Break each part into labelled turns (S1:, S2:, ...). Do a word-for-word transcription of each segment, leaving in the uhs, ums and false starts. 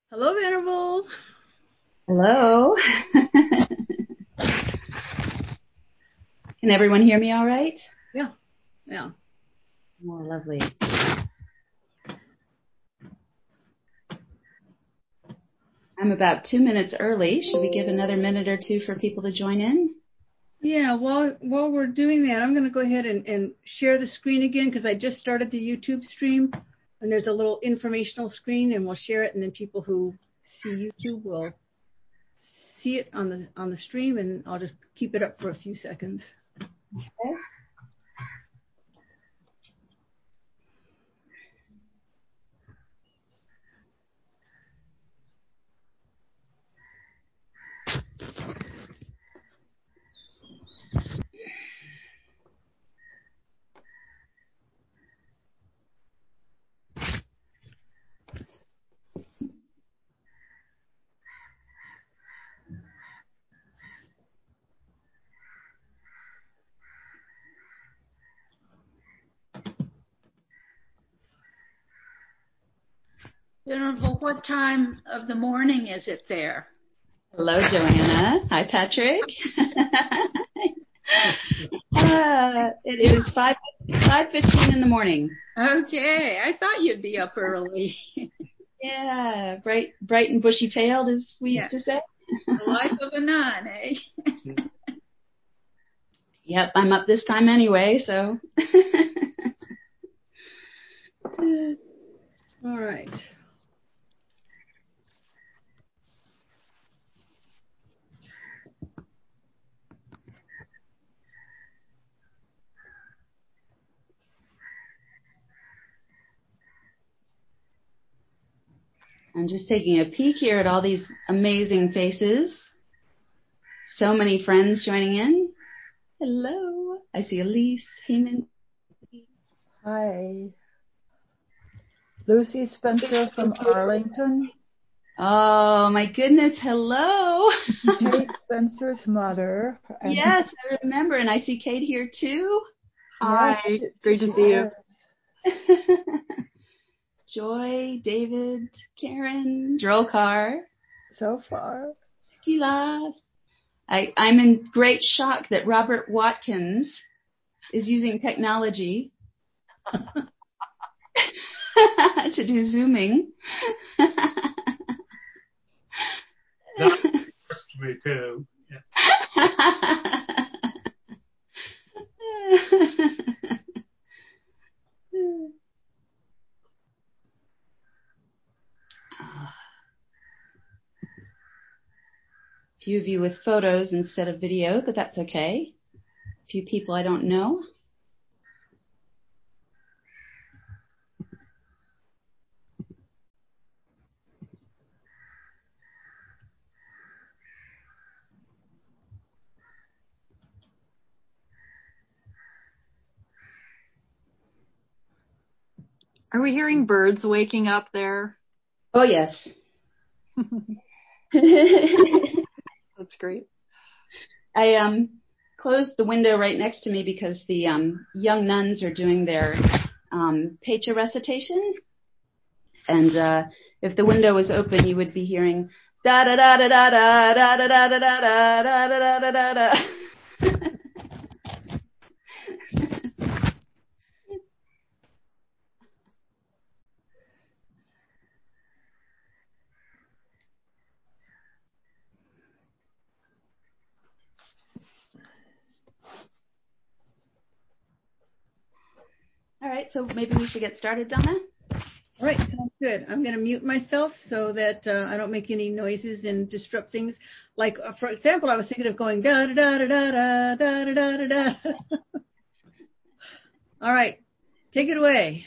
S1: Hello, Venerable.
S2: Hello. Can everyone hear me all right?
S1: Yeah, yeah.
S2: Oh, lovely. I'm about two minutes early. Should we give another minute or two for people to join in?
S1: Yeah, while while we're doing that, I'm going to go ahead and, and share the screen again because I just started the YouTube stream, and there's a little informational screen, and we'll share it, and then people who see YouTube will see it on the on the stream, and I'll just keep it up for a few seconds.
S2: Okay.
S3: Venerable, what time of the morning is it there?
S2: Hello, Joanna. Hi, Patrick. uh, it is five five fifteen in the morning.
S3: Okay, I thought you'd be up early.
S2: Yeah, bright bright and bushy tailed, as we
S3: Yeah.
S2: used to say.
S3: The life of a nun, eh?
S2: Yep, I'm up this time anyway, so.
S1: All right.
S2: I'm just taking a peek here at all these amazing faces. So many friends joining in. Hello. I see Elise, Heyman.
S4: Hi. Lucy Spencer from Arlington.
S2: Oh, my goodness. Hello.
S4: Kate Spencer's mother. And
S2: Yes, I remember. And I see Kate here too.
S5: Hi.
S4: Yes,
S5: Great to see you.
S2: Joy, David, Karen, Drolkar.
S4: So far.
S2: Skila. I, I'm in great shock that Robert Watkins is using technology to do Zooming.
S5: That impressed me too. Yeah.
S2: Few of you with photos instead of video, but that's okay. A few people I don't know.
S6: Are we hearing birds waking up there?
S2: Oh, yes.
S6: That's great.
S2: I um closed the window right next to me because the um, young nuns are doing their um, Pecha recitation. And uh, if the window was open, you would be hearing da da da da da da da da da da da da da da da da. All right, so maybe we should get started, Donna.
S1: All right, sounds good. I'm going to mute myself so that uh, I don't make any noises and disrupt things. Like, uh, for example, I was thinking of going da da da da da da da da da da. All right, take it away.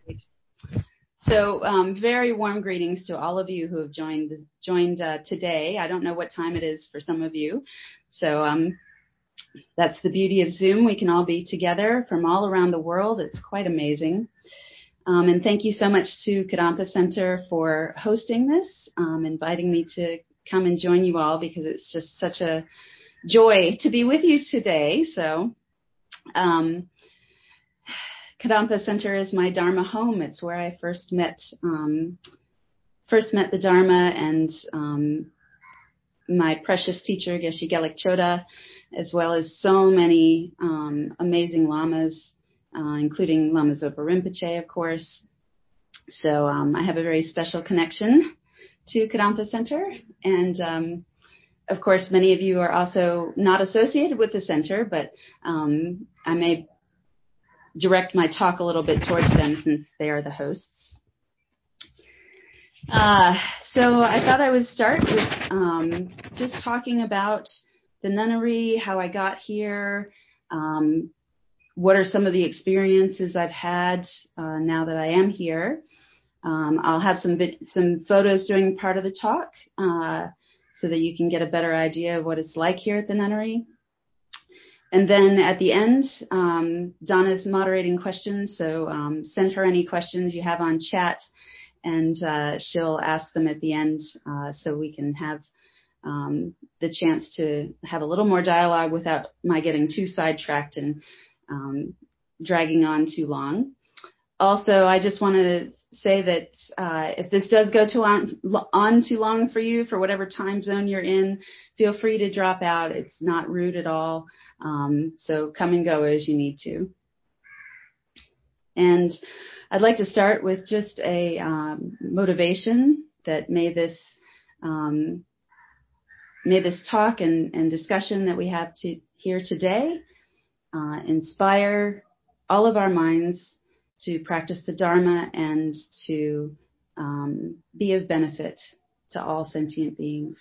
S2: So um, very warm greetings to all of you who have joined joined uh, today. I don't know what time it is for some of you. So um, that's the beauty of Zoom. We can all be together from all around the world. It's quite amazing. Um, and thank you so much to Kadampa Center for hosting this, um, inviting me to come and join you all because it's just such a joy to be with you today. So um, Kadampa Center is my Dharma home. It's where I first met um, first met the Dharma and um, my precious teacher, Geshe Gelik Choda, as well as so many um, amazing lamas, uh, including Lama Zopa Rinpoche, of course. So um, I have a very special connection to Kadampa Center. And, um, of course, many of you are also not associated with the center, but um, I may direct my talk a little bit towards them since they are the hosts. Uh, so I thought I would start with um, just talking about the nunnery, how I got here, um, what are some of the experiences I've had uh, now that I am here. Um, I'll have some bit, some photos during part of the talk uh, so that you can get a better idea of what it's like here at the nunnery. And then at the end, um, Donna's moderating questions, so um, send her any questions you have on chat, and uh, she'll ask them at the end uh, so we can have um, the chance to have a little more dialogue without my getting too sidetracked and um, dragging on too long. Also, I just want to say that uh, if this does go too on, on too long for you, for whatever time zone you're in, feel free to drop out. It's not rude at all. Um, so come and go as you need to. And I'd like to start with just a um, motivation that may this um, may this talk and, and discussion that we have to here today uh, inspire all of our minds to practice the Dharma and to um, be of benefit to all sentient beings.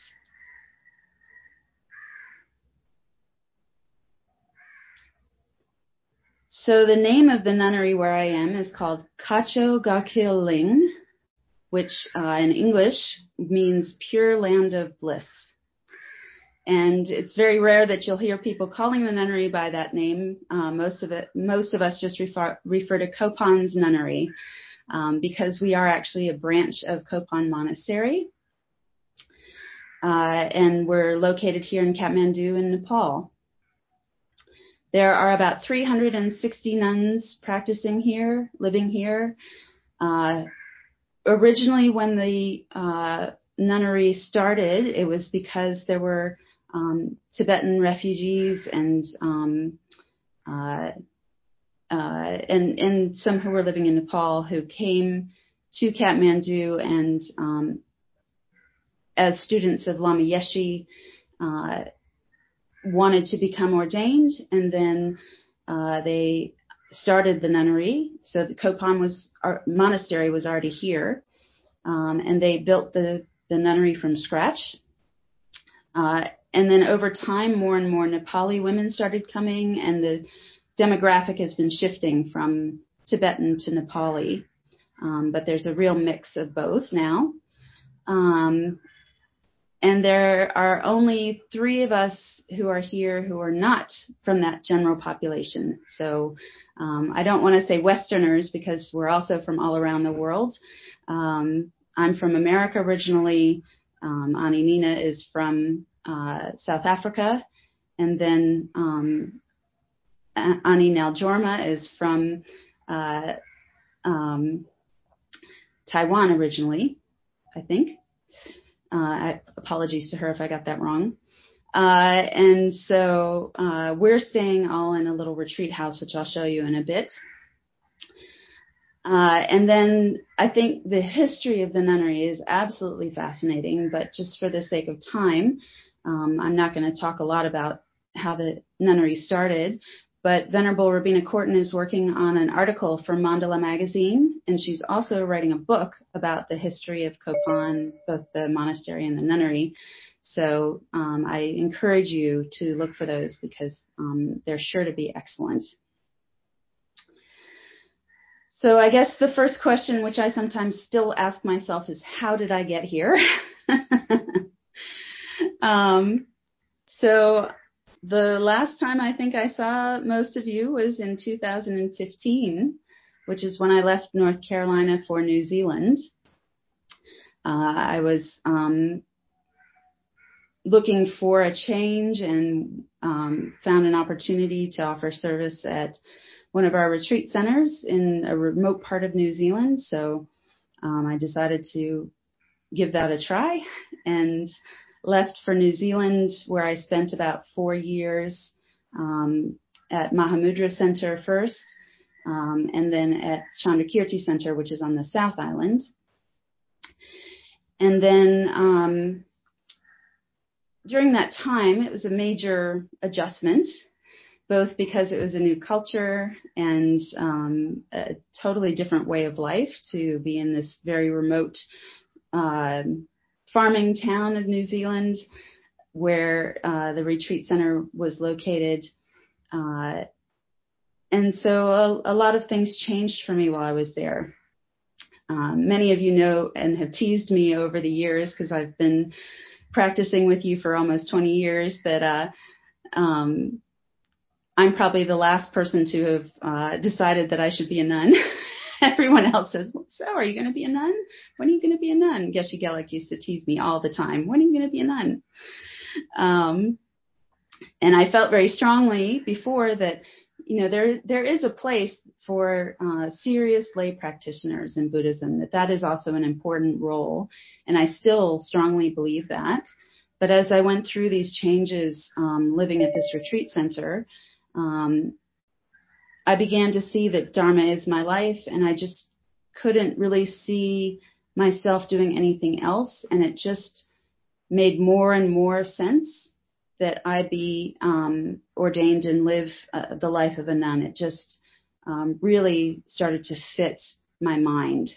S2: So the name of the nunnery where I am is called Kacho Gakil Ling, which uh, in English means pure land of bliss. And it's very rare that you'll hear people calling the nunnery by that name. Uh, most of it, most of us just refer, refer to Kopan's nunnery um, because we are actually a branch of Kopan Monastery. Uh, and we're located here in Kathmandu in Nepal. There are about three hundred sixty nuns practicing here, living here. Uh, originally, when the uh, nunnery started, it was because there were um, Tibetan refugees and um, uh, uh, and and some who were living in Nepal who came to Kathmandu and um, as students of Lama Yeshe uh, wanted to become ordained, and then uh, they started the nunnery. So the Kopan was our monastery was already here, um, and they built the the nunnery from scratch. Uh, and then over time, more and more Nepali women started coming, and the demographic has been shifting from Tibetan to Nepali. Um, but there's a real mix of both now. Um, and there are only three of us who are here who are not from that general population. So um, I don't want to say Westerners because we're also from all around the world. Um, I'm from America originally. Um, Ani Nina is from uh, South Africa. And then um, Ani Naljorma is from uh, um, Taiwan originally, I think. Uh, I, apologies to her if I got that wrong. Uh, and so uh, we're staying all in a little retreat house, which I'll show you in a bit. Uh, and then I think the history of the nunnery is absolutely fascinating, but just for the sake of time, um, I'm not going to talk a lot about how the nunnery started. But Venerable Robina Korten is working on an article for Mandala magazine, and she's also writing a book about the history of Kopan, both the monastery and the nunnery. So um, I encourage you to look for those because um, they're sure to be excellent. So I guess the first question, which I sometimes still ask myself, is how did I get here? um, so the last time I think I saw most of you was in two thousand fifteen, which is when I left North Carolina for New Zealand. Uh, I was um, looking for a change and um, found an opportunity to offer service at one of our retreat centers in a remote part of New Zealand. So um, I decided to give that a try, and left for New Zealand, where I spent about four years um, at Mahamudra Center first, um, and then at Chandrakirti Center, which is on the South Island. And then um, during that time, it was a major adjustment, both because it was a new culture and um, a totally different way of life to be in this very remote uh, farming town of New Zealand, where uh, the retreat center was located. Uh, and so a, a lot of things changed for me while I was there. Um, many of you know and have teased me over the years, because I've been practicing with you for almost twenty years, that uh, um, I'm probably the last person to have uh, decided that I should be a nun. Everyone else says, so are you going to be a nun? When are you going to be a nun? Geshe Gelik used to tease me all the time. When are you going to be a nun? Um, and I felt very strongly before that, you know, there there is a place for uh, serious lay practitioners in Buddhism, that that is also an important role. And I still strongly believe that. But as I went through these changes um, living at this retreat center, um, I began to see that Dharma is my life, and I just couldn't really see myself doing anything else. And it just made more and more sense that I be um, ordained and live uh, the life of a nun. It just um, really started to fit my mind.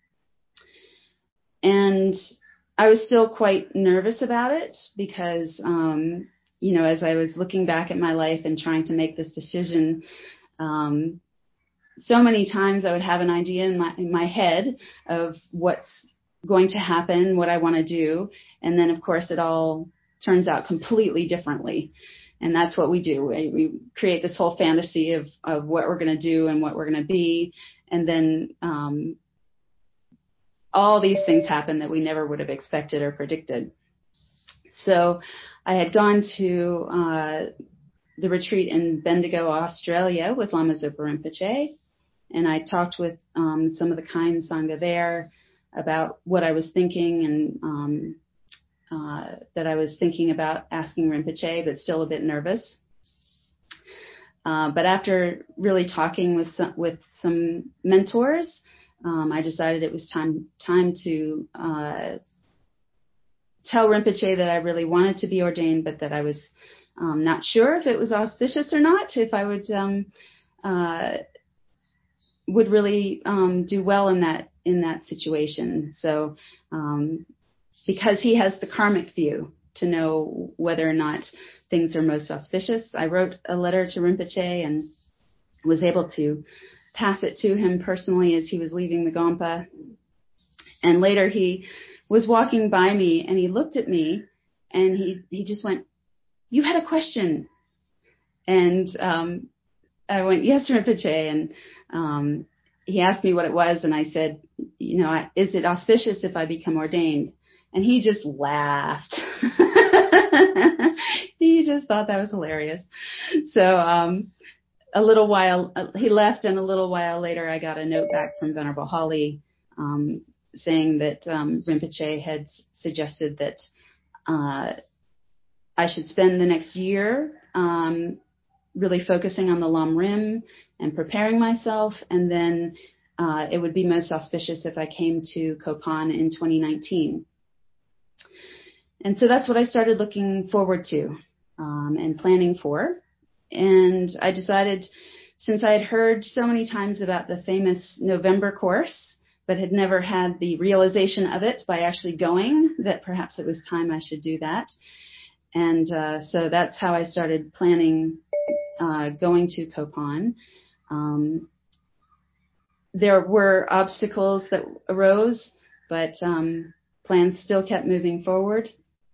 S2: And I was still quite nervous about it because, um, you know, as I was looking back at my life and trying to make this decision, um, so many times I would have an idea in my, in my head of what's going to happen, what I want to do. And then, of course, it all turns out completely differently. And that's what we do. We, we create this whole fantasy of, of what we're going to do and what we're going to be. And then um, all these things happen that we never would have expected or predicted. So I had gone to uh, the retreat in Bendigo, Australia with Lama Zopa Rinpoche. And I talked with um, some of the kind Sangha there about what I was thinking, and um, uh, that I was thinking about asking Rinpoche, but still a bit nervous. Uh, but after really talking with some, with some mentors, um, I decided it was time time to uh, tell Rinpoche that I really wanted to be ordained, but that I was um, not sure if it was auspicious or not, if I would um, uh, would really um, do well in that in that situation. So um, because he has the karmic view to know whether or not things are most auspicious, I wrote a letter to Rinpoche and was able to pass it to him personally as he was leaving the Gompa. And later he was walking by me and he looked at me and he, he just went, "You had a question." And um, I went, "Yes, Rinpoche." And um, he asked me what it was, and I said, you know, "Is it auspicious if I become ordained?" And he just laughed. He just thought that was hilarious. So um, a little while, uh, he left, and a little while later I got a note back from Venerable Holly um, saying that um, Rinpoche had suggested that uh, I should spend the next year um, really focusing on the Lam Rim and preparing myself, and then uh, it would be most auspicious if I came to Kopan in twenty nineteen. And so that's what I started looking forward to um, and planning for. And I decided, since I had heard so many times about the famous November course, but had never had the realization of it by actually going, that perhaps it was time I should do that. And uh, so that's how I started planning uh, going to Kopan. Um, there were obstacles that arose, but um, plans still kept moving forward.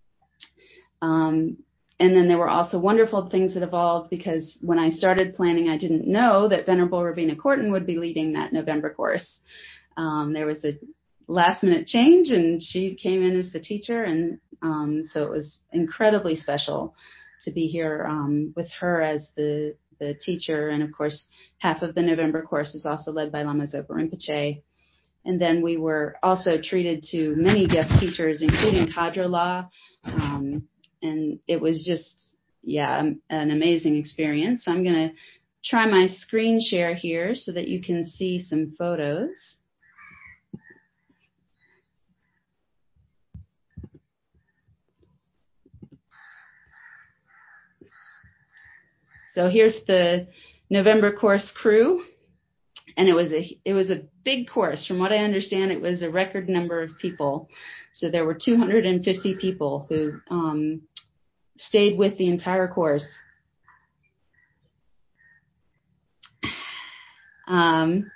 S2: Um, and then there were also wonderful things that evolved, because when I started planning, I didn't know that Venerable Robina Korten would be leading that November course. Um, there was a last minute change, and she came in as the teacher, and um, so it was incredibly special to be here um, with her as the, the teacher. And of course, half of the November course is also led by Lama Zopa Rinpoche. And then we were also treated to many guest teachers, including Kadra Law. Um, and it was just, yeah, an amazing experience. So I'm going to try my screen share here so that you can see some photos. So here's the November course crew, and it was a it was a big course. From what I understand, it was a record number of people. So there were two hundred fifty people who um, stayed with the entire course. Um,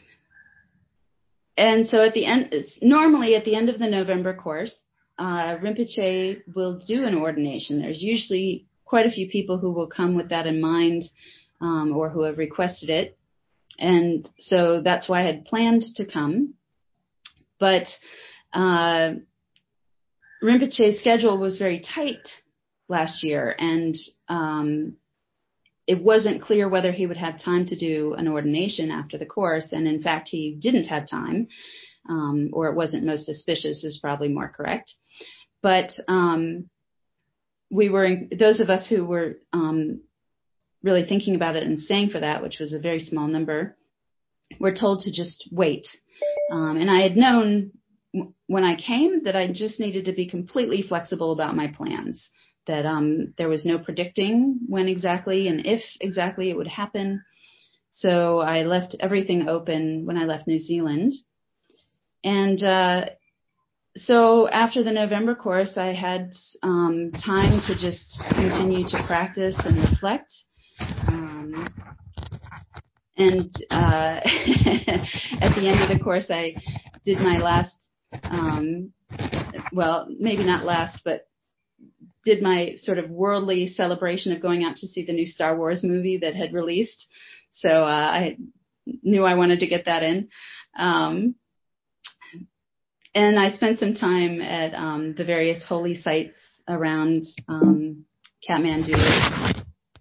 S2: and so at the end, normally at the end of the November course, uh, Rinpoche will do an ordination. There's usually quite a few people who will come with that in mind, um, or who have requested it. And so that's why I had planned to come. But uh, Rinpoche's schedule was very tight last year, and um, it wasn't clear whether he would have time to do an ordination after the course. And in fact, he didn't have time, um, or it wasn't most auspicious is probably more correct. But um, we were, those of us who were um, really thinking about it and staying for that, which was a very small number, were told to just wait. Um, and I had known when I came that I just needed to be completely flexible about my plans, that um, there was no predicting when exactly and if exactly it would happen. So I left everything open when I left New Zealand. And uh, so after the November course, I had um, time to just continue to practice and reflect. Um, and uh, at the end of the course, I did my last, um, well, maybe not last, but did my sort of worldly celebration of going out to see the new Star Wars movie that had released. So uh, I knew I wanted to get that in. Um, and I spent some time at um, the various holy sites around um, Kathmandu.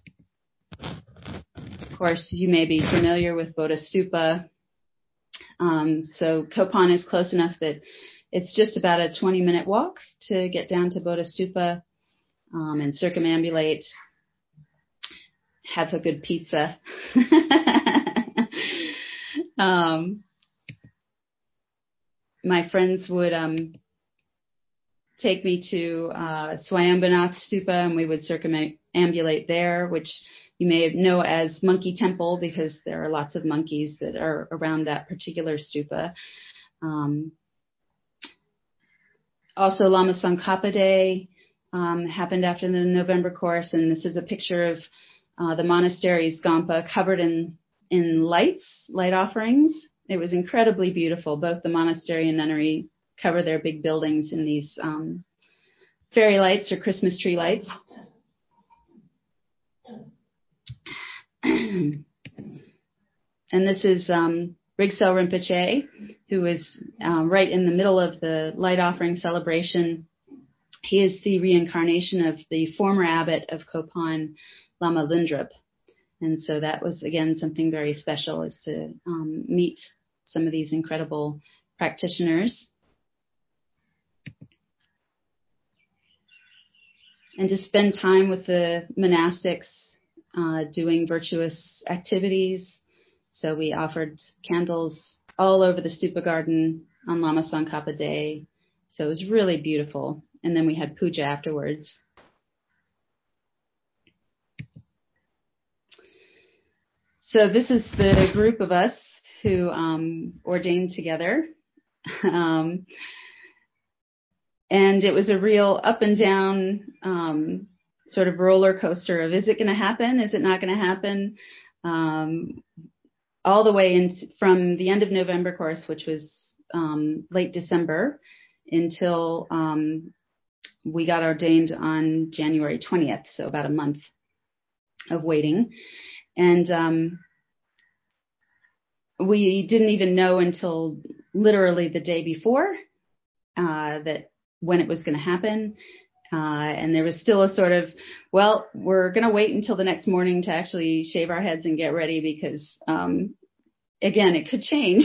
S2: Of course, you may be familiar with Bodha Stupa. Um, so Kopan is close enough that it's just about a twenty minute walk to get down to Bodha Stupa. Um, and circumambulate, have a good pizza. um, my friends would um, take me to uh, Swayambanath Stupa, and we would circumambulate there, which you may know as Monkey Temple, because there are lots of monkeys that are around that particular stupa. Um, also, Lama Tsongkhapa Day Um, happened after the November course, and this is a picture of uh, the monastery's Gampa covered in, in lights, light offerings. It was incredibly beautiful. Both the monastery and nunnery cover their big buildings in these um, fairy lights or Christmas tree lights. And this is um, Rigsel Rinpoche, who is uh, right in the middle of the light offering celebration. He is the reincarnation of the former abbot of Kopan, Lama Lundrup. And so that was, again, something very special, is to um, meet some of these incredible practitioners. And to spend time with the monastics uh, doing virtuous activities. So we offered candles all over the stupa garden on Lama Tsongkhapa Day. So it was really beautiful. And then we had puja afterwards. So this is the group of us who um, ordained together. Um, and it was a real up and down um, sort of roller coaster of, is it going to happen? Is it not going to happen? Um, all the way in from the end of November course, which was um, late December, until um, we got ordained on January twentieth, so about a month of waiting. And um, we didn't even know until literally the day before uh, that when it was going to happen. Uh, and there was still a sort of, well, we're going to wait until the next morning to actually shave our heads and get ready, because um, again, it could change.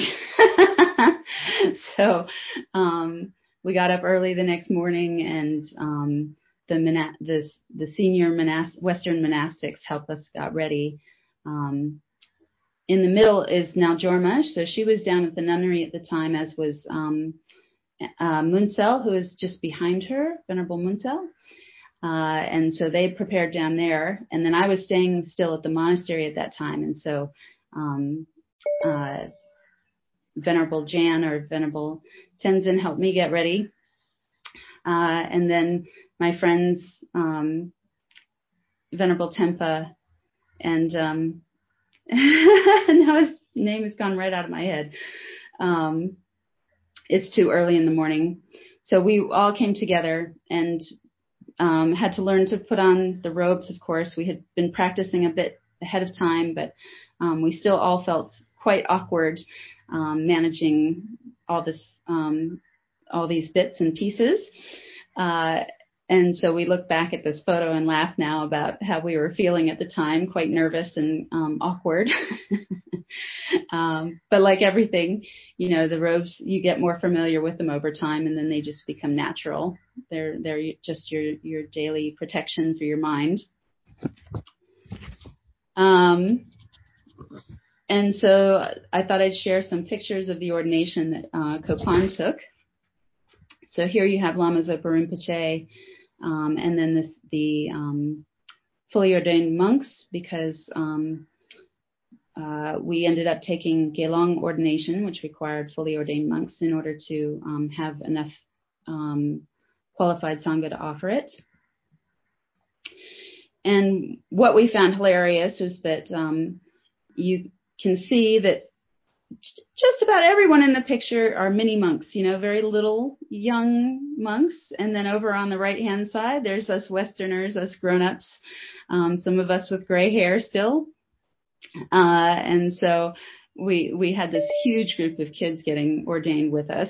S2: So um, we got up early the next morning, and um, the, mona- the the senior monas- Western monastics helped us got ready. Um, in the middle is now Jorma, so she was down at the nunnery at the time, as was um, uh, Munsel, who is just behind her, Venerable Munsel. Uh, and so they prepared down there, and then I was staying still at the monastery at that time, and so um, uh, Venerable Jan or Venerable Tenzin helped me get ready, uh, and then my friends um, Venerable Tempa and um, now his name has gone right out of my head. Um, it's too early in the morning, so we all came together and Um, had to learn to put on the robes, of course. We had been practicing a bit ahead of time, but um, we still all felt quite awkward um, managing all this, um, all these bits and pieces. Uh, and so we look back at this photo and laugh now about how we were feeling at the time, quite nervous and um, awkward. um, but like everything, you know, the robes, you get more familiar with them over time, and then they just become natural. They're they're just your your daily protection for your mind. Um, and so I thought I'd share some pictures of the ordination that uh, Kopan took. So here you have Lama Zopa Rinpoche, um, and then this, the um, fully ordained monks, because um, uh, we ended up taking Gelong ordination, which required fully ordained monks in order to um, have enough um, qualified Sangha to offer it. And what we found hilarious is that um, you can see that just about everyone in the picture are mini monks, you know, very little young monks. And then over on the right-hand side, there's us Westerners, us grown-ups, um, some of us with gray hair still. Uh, and so we we had this huge group of kids getting ordained with us.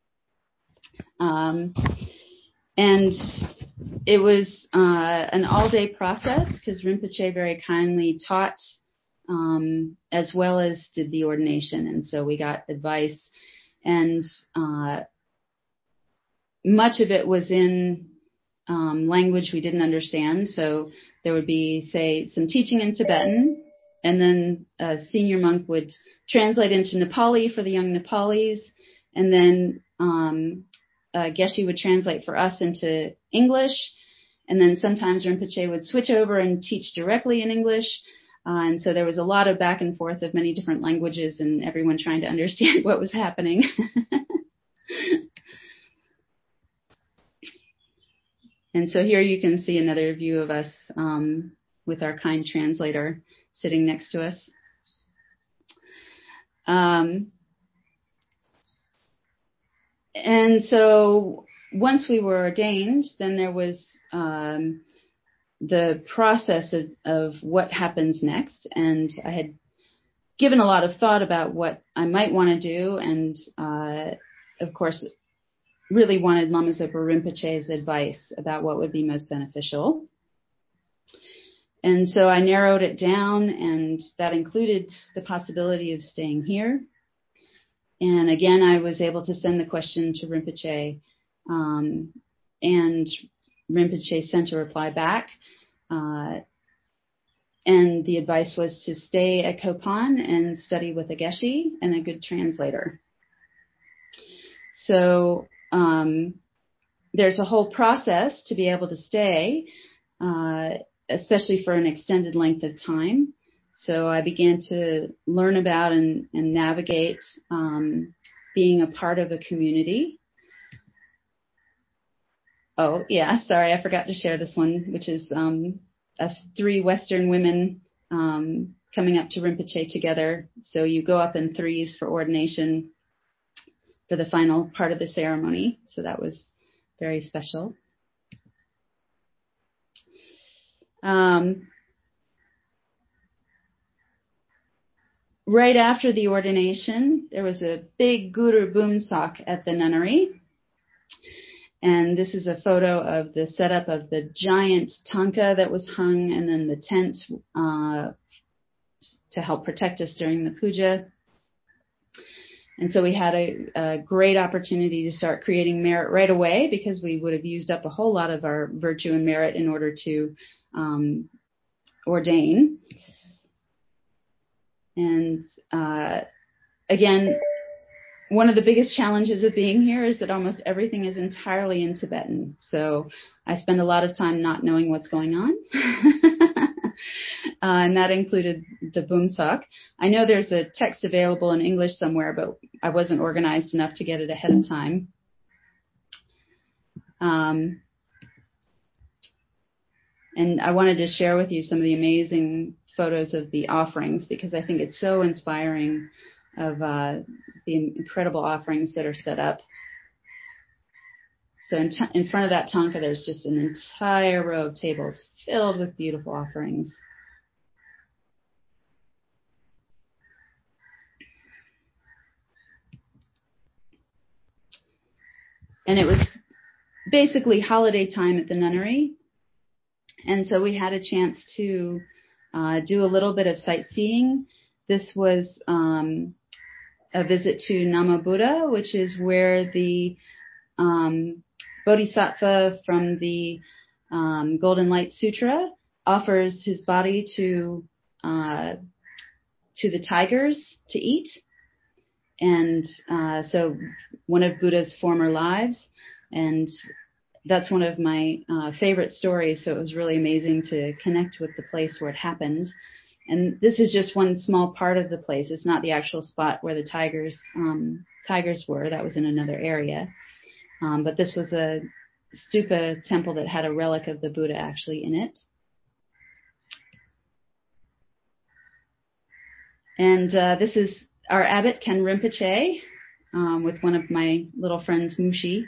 S2: Um, and it was uh, an all-day process, because Rinpoche very kindly taught Um, as well as did the ordination. And so we got advice, and uh, much of it was in um, language we didn't understand. So there would be, say, some teaching in Tibetan, and then a senior monk would translate into Nepali for the young Nepalis, and then um, uh, Geshe would translate for us into English, and then sometimes Rinpoche would switch over and teach directly in English. Uh, and so there was a lot of back and forth of many different languages, and everyone trying to understand what was happening. And so here you can see another view of us um, with our kind translator sitting next to us. Um, and so once we were ordained, then there was um, the process of, of what happens next. And I had given a lot of thought about what I might want to do, and uh, of course really wanted Lama Zopa Rinpoche's advice about what would be most beneficial. And so I narrowed it down, and that included the possibility of staying here. And again, I was able to send the question to Rinpoche, um, and Rinpoche sent a reply back. Uh, and the advice was to stay at Kopan and study with a Geshe and a good translator. So um, there's a whole process to be able to stay, uh, especially for an extended length of time. So I began to learn about and, and navigate um, being a part of a community. Oh, yeah, sorry, I forgot to share this one, which is um, us three Western women um, coming up to Rinpoche together. So you go up in threes for ordination for the final part of the ceremony. So that was very special. Um, right after the ordination, there was a big Guru Boomsak at the nunnery. And this is a photo of the setup of the giant tanka that was hung, and then the tent uh, to help protect us during the puja. and so we had a, a great opportunity to start creating merit right away, because we would have used up a whole lot of our virtue and merit in order to um, ordain. And uh, again, one of the biggest challenges of being here is that almost everything is entirely in Tibetan. So I spend a lot of time not knowing what's going on. uh, and that included the Bumsak. I know there's a text available in English somewhere, but I wasn't organized enough to get it ahead of time. Um, and I wanted to share with you some of the amazing photos of the offerings, because I think it's so inspiring of uh, the incredible offerings that are set up. So in, t- in front of that tanka, there's just an entire row of tables filled with beautiful offerings. And it was basically holiday time at the nunnery. And so we had a chance to uh, do a little bit of sightseeing. This was um, a visit to Nama Buddha, which is where the um, Bodhisattva from the um, Golden Light Sutra offers his body to uh, to the tigers to eat. And uh, so one of Buddha's former lives, and that's one of my uh, favorite stories. So it was really amazing to connect with the place where it happened. And this is just one small part of the place. It's not the actual spot where the tigers um, tigers were. That was in another area. Um, but this was a stupa temple that had a relic of the Buddha actually in it. And uh, this is our abbot, Ken Rinpoche, um, with one of my little friends, Mushi.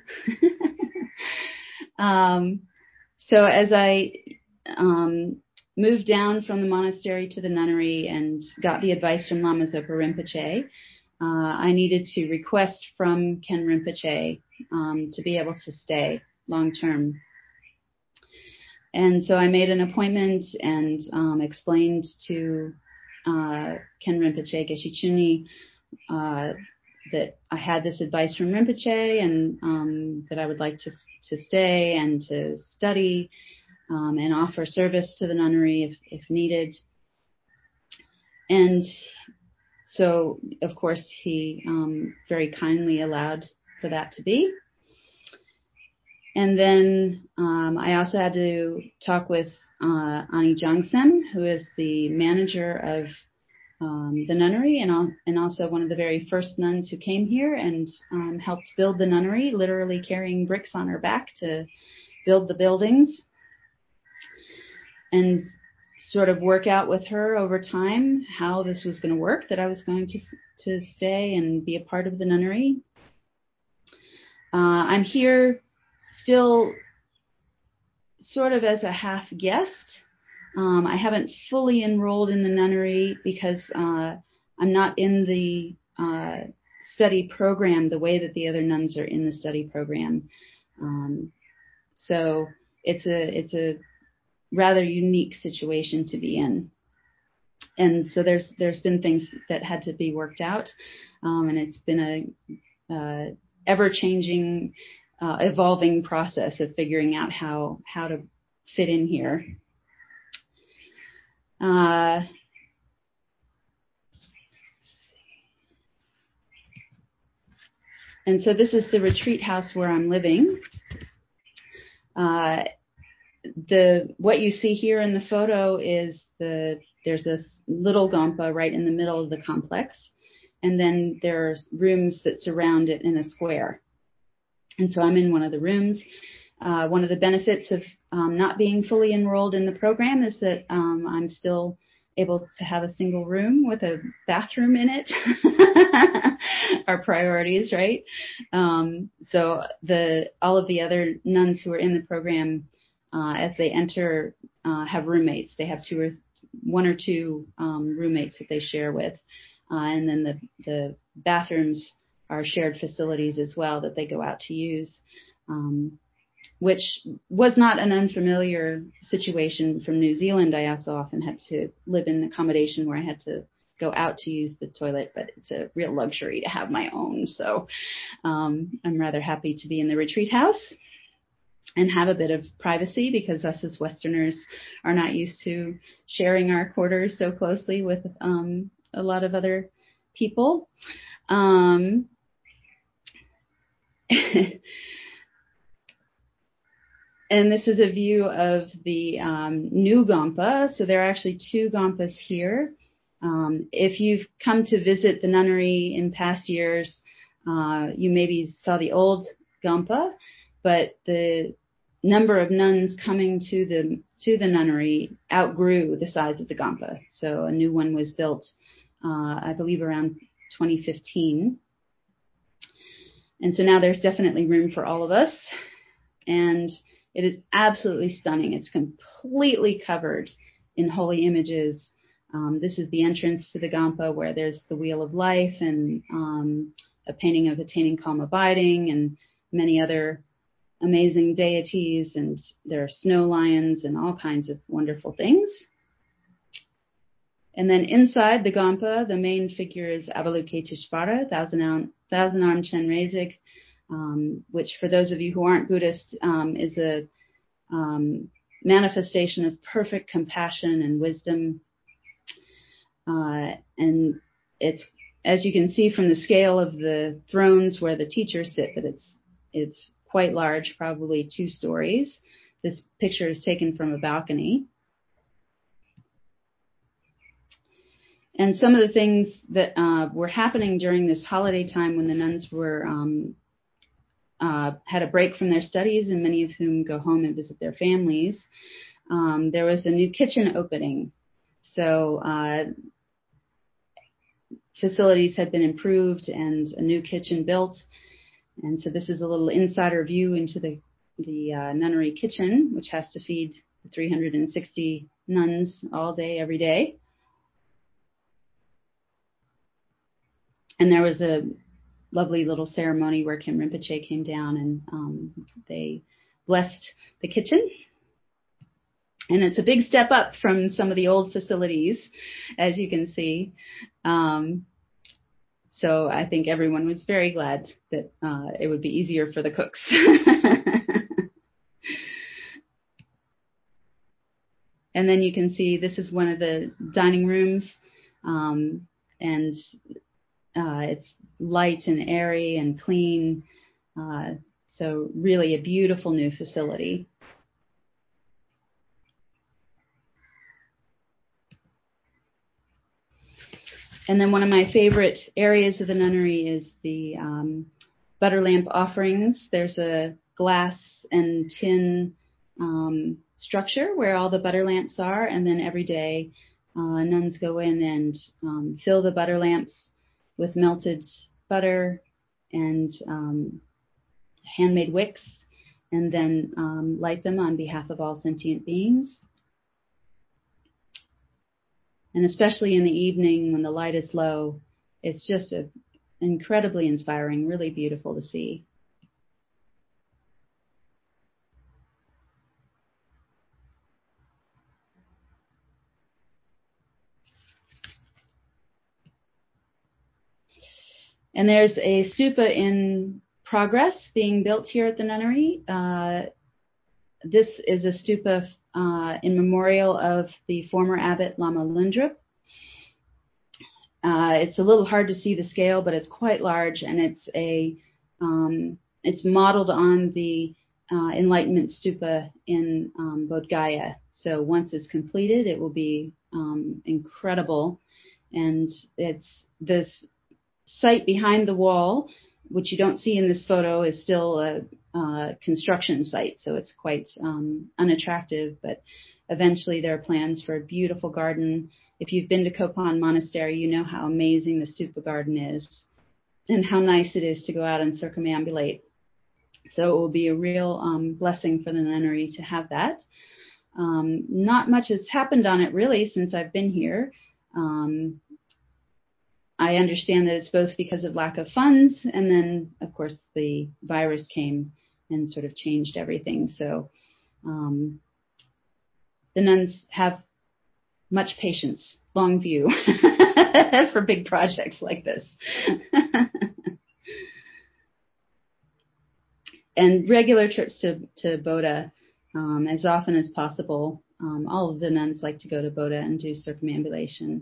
S2: um, so as I um, moved down from the monastery to the nunnery and got the advice from Lama Zopa Rinpoche, uh, I needed to request from Ken Rinpoche um, to be able to stay long term. And so I made an appointment and um, explained to uh, Ken Rinpoche, Geshe Chuni, uh, that I had this advice from Rinpoche, and um, that I would like to to stay and to study um, and offer service to the nunnery if, if needed. And so, of course, he um, very kindly allowed for that to be. And then um, I also had to talk with uh, Ani Jongsem, who is the manager of um, the nunnery, and, al- and also one of the very first nuns who came here and um, helped build the nunnery, literally carrying bricks on her back to build the buildings, and sort of work out with her over time how this was going to work, that I was going to to stay and be a part of the nunnery. Uh, I'm here still sort of as a half guest. Um, I haven't fully enrolled in the nunnery because uh, I'm not in the uh, study program the way that the other nuns are in the study program. Um, so it's a it's a rather unique situation to be in. And so there's there's been things that had to be worked out, um, and it's been a uh, ever-changing, uh, evolving process of figuring out how how to fit in here. Uh, and so this is the retreat house where I'm living. Uh, the what you see here in the photo is the there's this little gompa right in the middle of the complex, and then there's rooms that surround it in a square. And so I'm in one of the rooms. Uh, one of the benefits of um, not being fully enrolled in the program is that um, I'm still able to have a single room with a bathroom in it. Our priorities, right? Um, so the all of the other nuns who are in the program, uh, as they enter, uh, have roommates. They have two or one or two um, roommates that they share with, uh, and then the the bathrooms are shared facilities as well that they go out to use. Um, which was not an unfamiliar situation from New Zealand. I also often had to live in accommodation where I had to go out to use the toilet, but it's a real luxury to have my own. So um, I'm rather happy to be in the retreat house and have a bit of privacy, because us as Westerners are not used to sharing our quarters so closely with um, a lot of other people. Um, And this is a view of the um, new Gompa. So there are actually two Gompas here. Um, if you've come to visit the nunnery in past years, uh, you maybe saw the old Gompa, but the number of nuns coming to the to the nunnery outgrew the size of the Gompa. So a new one was built, uh, I believe, around twenty fifteen. And so now there's definitely room for all of us. And it is absolutely stunning. It's completely covered in holy images. Um, this is the entrance to the Gompa, where there's the Wheel of Life and um, a painting of Attaining Calm Abiding and many other amazing deities. And there are snow lions and all kinds of wonderful things. And then inside the Gompa, the main figure is Avalokiteshvara, thousand-armed thousand Chenrezig, Um, which for those of you who aren't Buddhist, um, is a um, manifestation of perfect compassion and wisdom. Uh, and it's, as you can see from the scale of the thrones where the teachers sit, that it's it's quite large, probably two stories. This picture is taken from a balcony. And some of the things that uh, were happening during this holiday time, when the nuns were um, Uh, had a break from their studies, and many of whom go home and visit their families. Um, there was a new kitchen opening. So uh, facilities had been improved and a new kitchen built. And so this is a little insider view into the, the uh, nunnery kitchen, which has to feed the three hundred sixty nuns all day, every day. And there was a lovely little ceremony where Kim Rinpoche came down and um, they blessed the kitchen. And it's a big step up from some of the old facilities, as you can see. Um, so I think everyone was very glad that uh, it would be easier for the cooks. And then you can see this is one of the dining rooms. Um, and Uh, it's light and airy and clean. Uh, so really a beautiful new facility. And then one of my favorite areas of the nunnery is the um, butter lamp offerings. There's a glass and tin um, structure where all the butter lamps are. And then every day uh, nuns go in and um, fill the butter lamps with melted butter and um, handmade wicks, and then um, light them on behalf of all sentient beings. And especially in the evening when the light is low, it's just a, incredibly inspiring, really beautiful to see. And there's a stupa in progress being built here at the nunnery. Uh, this is a stupa uh, in memorial of the former abbot Lama Lundrup. Uh, it's a little hard to see the scale, but it's quite large, and it's a um, it's modeled on the uh, Enlightenment stupa in um, Bodh Gaya. So once it's completed, it will be um, incredible, and it's this site behind the wall, which you don't see in this photo, is still a uh, construction site, so it's quite um, unattractive, but eventually there are plans for a beautiful garden. If you've been to Kopan Monastery, you know how amazing the stupa garden is and how nice it is to go out and circumambulate. So it will be a real um, blessing for the nunnery to have that. Um, not much has happened on it really since I've been here. Um, I understand that it's both because of lack of funds, and then, of course, the virus came and sort of changed everything. So um, the nuns have much patience, long view for big projects like this. And regular trips to, to Boda um, as often as possible. Um, all of the nuns like to go to Boda and do circumambulation.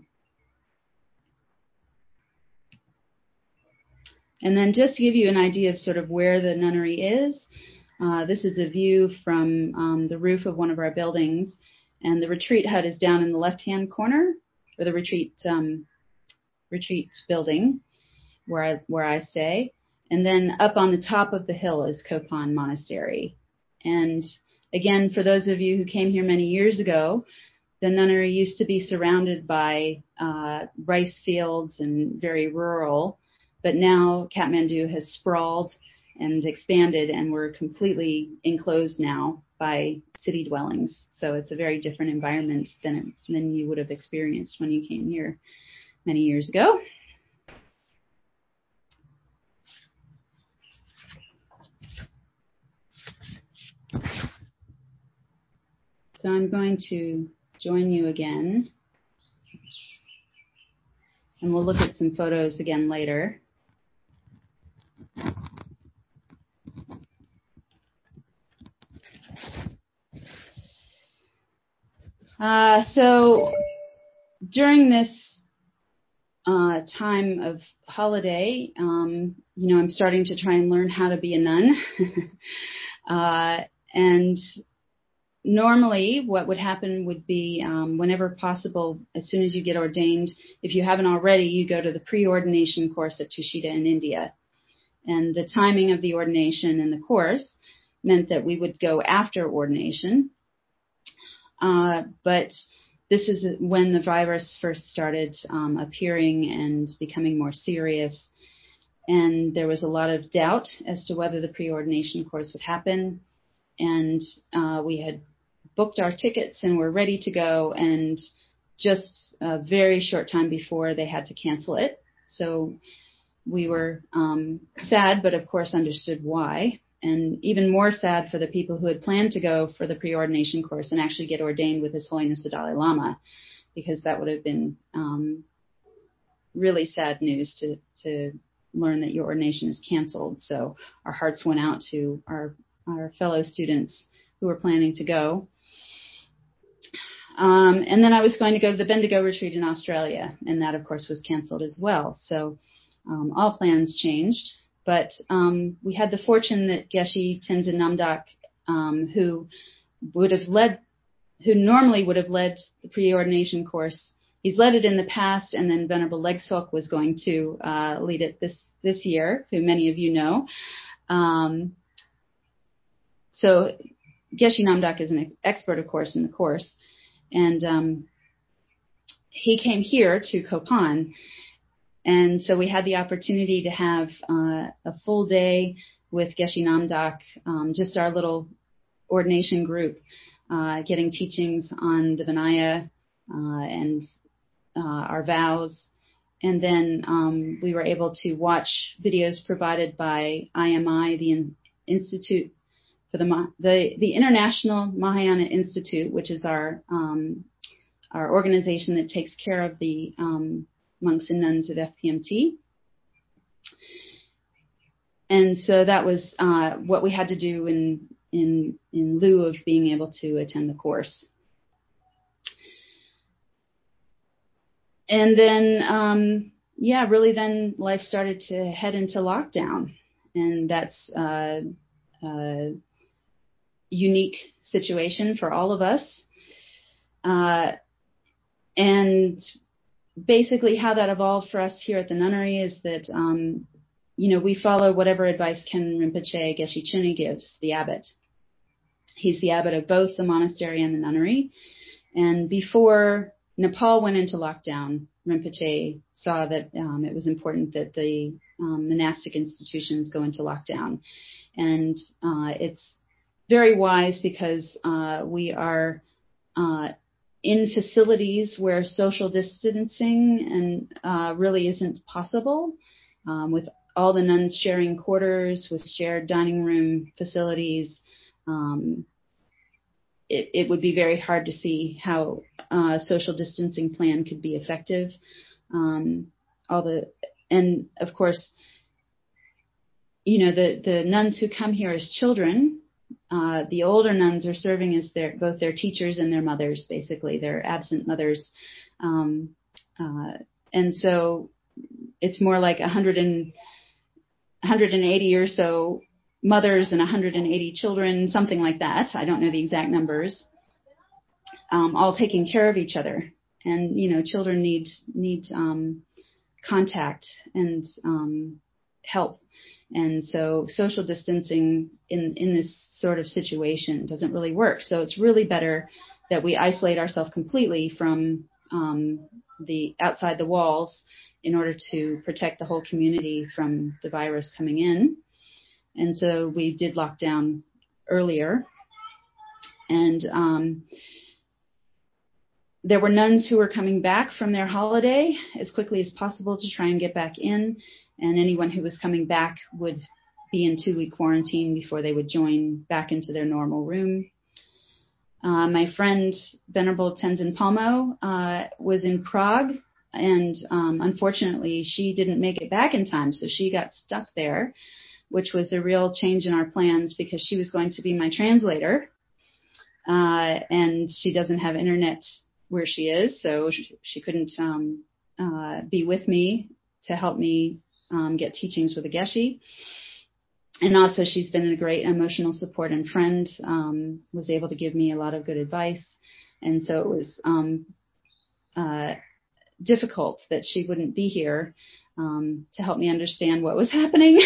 S2: And then just to give you an idea of sort of where the nunnery is, uh, this is a view from um, the roof of one of our buildings. And the retreat hut is down in the left-hand corner, or the retreat um, retreat building where I, where I stay. And then up on the top of the hill is Kopan Monastery. And again, for those of you who came here many years ago, the nunnery used to be surrounded by uh, rice fields and very rural. But now Kathmandu has sprawled and expanded, and we're completely enclosed now by city dwellings. So it's a very different environment than than you would have experienced when you came here many years ago. So I'm going to join you again, and we'll look at some photos again later. Uh, so during this uh, time of holiday, um, you know, I'm starting to try and learn how to be a nun. uh, and normally what would happen would be um, whenever possible, as soon as you get ordained, if you haven't already, you go to the pre-ordination course at Tushita in India. And the timing of the ordination and the course meant that we would go after ordination. Uh, but this is when the virus first started um, appearing and becoming more serious. And there was a lot of doubt as to whether the pre-ordination course would happen. And uh, we had booked our tickets and were ready to go. And just a very short time before, they had to cancel it. So we were um, sad, but of course understood why. And even more sad for the people who had planned to go for the preordination course and actually get ordained with His Holiness the Dalai Lama, because that would have been um, really sad news to, to learn that your ordination is canceled. So our hearts went out to our, our fellow students who were planning to go. Um, and then I was going to go to the Bendigo retreat in Australia, and that, of course, was canceled as well. So um, all plans changed. But um, we had the fortune that Geshe Tenzin Namdak, um, who would have led, who normally would have led the preordination course, he's led it in the past, and then Venerable Legsok was going to uh, lead it this this year, who many of you know. Um, so Geshe Namdak is an expert, of course, in the course, and um, he came here to Kopan. And so we had the opportunity to have uh, a full day with Geshe Namdak, um, just our little ordination group, uh, getting teachings on the Vinaya uh, and uh, our vows. And then um, we were able to watch videos provided by I M I, the in- Institute for the, the the International Mahayana Institute, which is our um, our organization that takes care of the um, monks and nuns of F P M T. And so that was uh, what we had to do in, in, in lieu of being able to attend the course. And then, um, yeah, really then life started to head into lockdown. And that's a, a unique situation for all of us. Uh, and basically how that evolved for us here at the nunnery is that, um, you know, we follow whatever advice Ken Rinpoche Geshe Chuni gives, the abbot. He's the abbot of both the monastery and the nunnery. And before Nepal went into lockdown, Rinpoche saw that um, it was important that the um, monastic institutions go into lockdown. And uh, it's very wise because uh, we are uh, in facilities where social distancing and uh, really isn't possible, um, with all the nuns sharing quarters, with shared dining room facilities. Um, it, it would be very hard to see how uh, social distancing plan could be effective. Um, all the, and of course, you know, the, the nuns who come here as children, uh, the older nuns are serving as their, both their teachers and their mothers, basically, their absent mothers. Um, uh, and so it's more like one hundred and, one hundred eighty or so mothers and one hundred eighty children, something like that. I don't know the exact numbers, um, all taking care of each other. And, you know, children need, need, um, contact and, um, help. And so social distancing in, in this sort of situation doesn't really work. So it's really better that we isolate ourselves completely from, um, the outside the walls in order to protect the whole community from the virus coming in. And so we did lock down earlier. And um, there were nuns who were coming back from their holiday as quickly as possible to try and get back in. And anyone who was coming back would be in two-week quarantine before they would join back into their normal room. Uh, my friend, Venerable Tenzin Palmo, uh, was in Prague. And um, unfortunately, she didn't make it back in time, so she got stuck there, which was a real change in our plans because she was going to be my translator, uh, and she doesn't have internet where she is, so she, she couldn't um, uh, be with me to help me um, get teachings with the Geshe. And also, she's been a great emotional support and friend, um, was able to give me a lot of good advice, and so it was um, uh, difficult that she wouldn't be here um, to help me understand what was happening.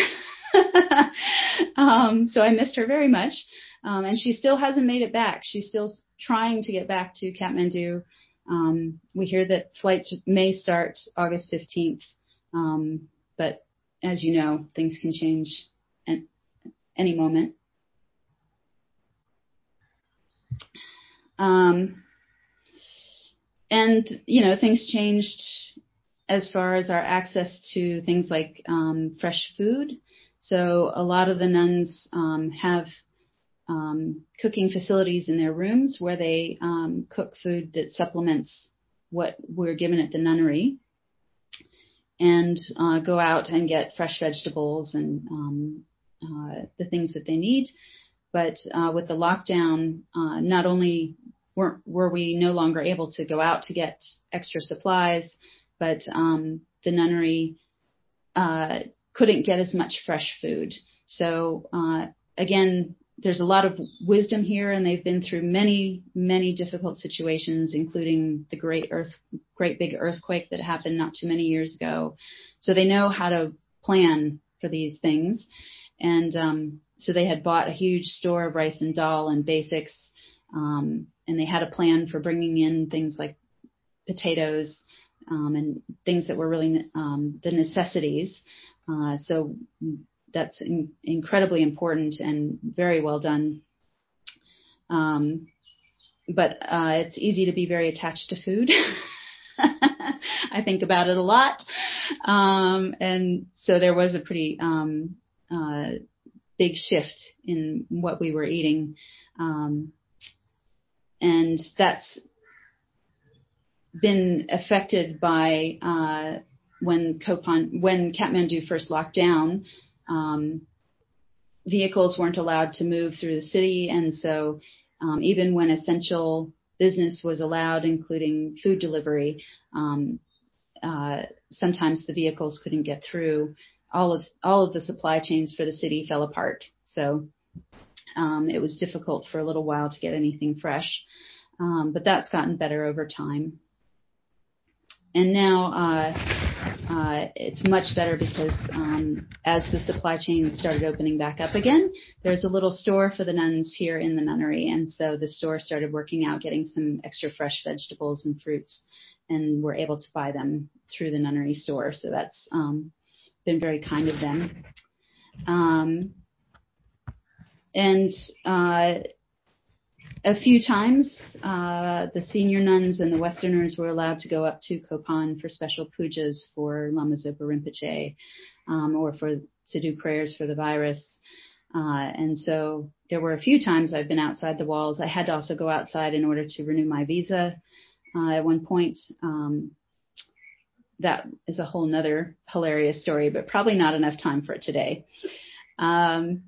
S2: um, so I missed her very much. Um, and she still hasn't made it back. She's still trying to get back to Kathmandu. Um, we hear that flights may start August fifteenth. Um, but as you know, things can change at any moment. Um, And, you know, things changed as far as our access to things like um, fresh food. So a lot of the nuns um, have um, cooking facilities in their rooms where they um, cook food that supplements what we're given at the nunnery, and uh, go out and get fresh vegetables and um, uh, the things that they need. But uh, with the lockdown, uh, not only Were, were we no longer able to go out to get extra supplies, but um, the nunnery uh, couldn't get as much fresh food. So uh, again, there's a lot of wisdom here, and they've been through many, many difficult situations, including the great earth, great big earthquake that happened not too many years ago. So they know how to plan for these things, and um, so they had bought a huge store of rice and dal and basics. Um, and they had a plan for bringing in things like potatoes um, and things that were really um, the necessities. Uh, so that's in, incredibly important and very well done. Um, but uh, it's easy to be very attached to food. I think about it a lot. Um, and so there was a pretty um, uh, big shift in what we were eating. Um, And that's been affected by uh, when Kopan, when Kathmandu first locked down, um, vehicles weren't allowed to move through the city, and so um, even when essential business was allowed, including food delivery, um, uh, sometimes the vehicles couldn't get through. All of all of the supply chains for the city fell apart. So. Um, it was difficult for a little while to get anything fresh, um, but that's gotten better over time. And now uh, uh, it's much better because um, as the supply chain started opening back up again, there's a little store for the nuns here in the nunnery, and so the store started working out, getting some extra fresh vegetables and fruits, and we're able to buy them through the nunnery store. So that's um, been very kind of them. Um, And uh, a few times, uh, the senior nuns and the Westerners were allowed to go up to Kopan for special pujas for Lama Zopa Rinpoche, um, or for to do prayers for the virus. Uh, and so there were a few times I've been outside the walls. I had to also go outside in order to renew my visa. uh, at one point. Um, that is a whole nother hilarious story, but probably not enough time for it today. Um,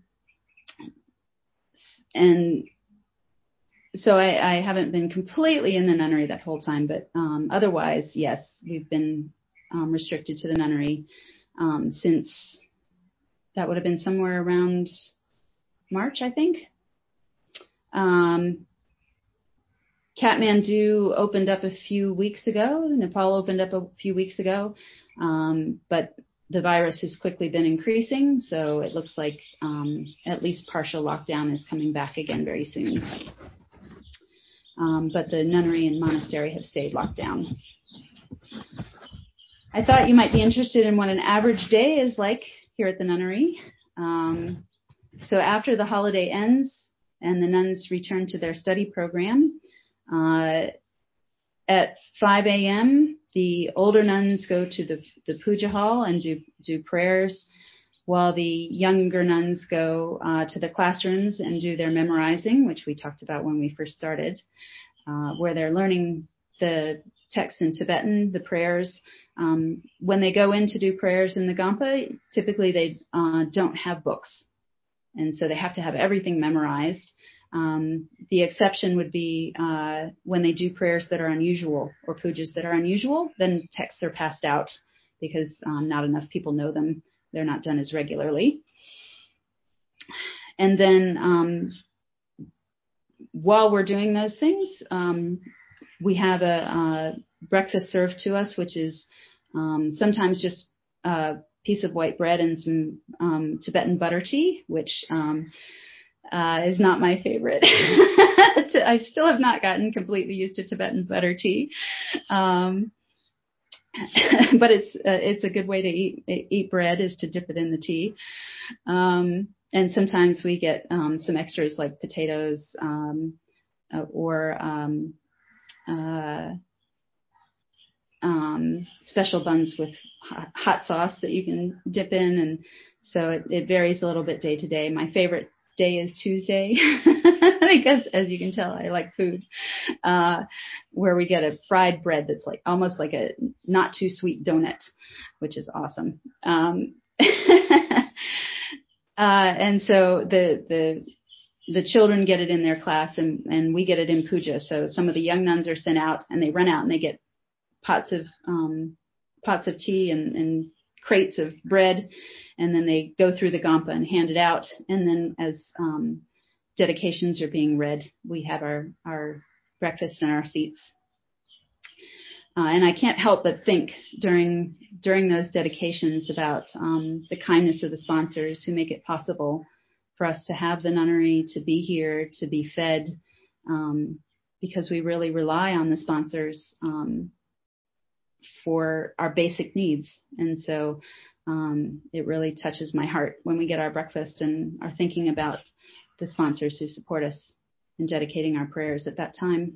S2: and so I, I haven't been completely in the nunnery that whole time, but um, otherwise, yes, we've been um, restricted to the nunnery um, since that would have been somewhere around March, I think. Um, Kathmandu opened up a few weeks ago. Nepal opened up a few weeks ago, um, but the virus has quickly been increasing, so it looks like um, at least partial lockdown is coming back again very soon. Um, but the nunnery and monastery have stayed locked down. I thought you might be interested in what an average day is like here at the nunnery. Um, so after the holiday ends and the nuns return to their study program, uh, at five a.m., the older nuns go to the, the puja hall and do, do prayers, while the younger nuns go uh, to the classrooms and do their memorizing, which we talked about when we first started, uh, where they're learning the text in Tibetan, the prayers. Um, when they go in to do prayers in the Gampa, typically they uh, don't have books, and so they have to have everything memorized. Um, the exception would be uh, when they do prayers that are unusual or pujas that are unusual, then texts are passed out because um, not enough people know them. They're not done as regularly. And then um, while we're doing those things, um, we have a, a breakfast served to us, which is um, sometimes just a piece of white bread and some um, Tibetan butter tea, which um, uh, is not my favorite. I still have not gotten completely used to Tibetan butter tea. Um, but it's uh, it's a good way to eat eat bread, is to dip it in the tea. Um, and sometimes we get um, some extras like potatoes um, uh, or um, uh, um, special buns with hot sauce that you can dip in. And so it, it varies a little bit day to day. My favorite day is Tuesday because, as you can tell, I like food, uh, where we get a fried bread that's like almost like a not too sweet donut, which is awesome. Um, uh, and so the, the, the children get it in their class, and, and we get it in puja. So some of the young nuns are sent out, and they run out and they get pots of, um, pots of tea and, and crates of bread, and then they go through the Gampa and hand it out. And then as um, dedications are being read, we have our, our breakfast in our seats. Uh, and I can't help but think during during those dedications about um, the kindness of the sponsors who make it possible for us to have the nunnery, to be here, to be fed, um, because we really rely on the sponsors um, for our basic needs. And so um, it really touches my heart when we get our breakfast and are thinking about the sponsors who support us in dedicating our prayers at that time.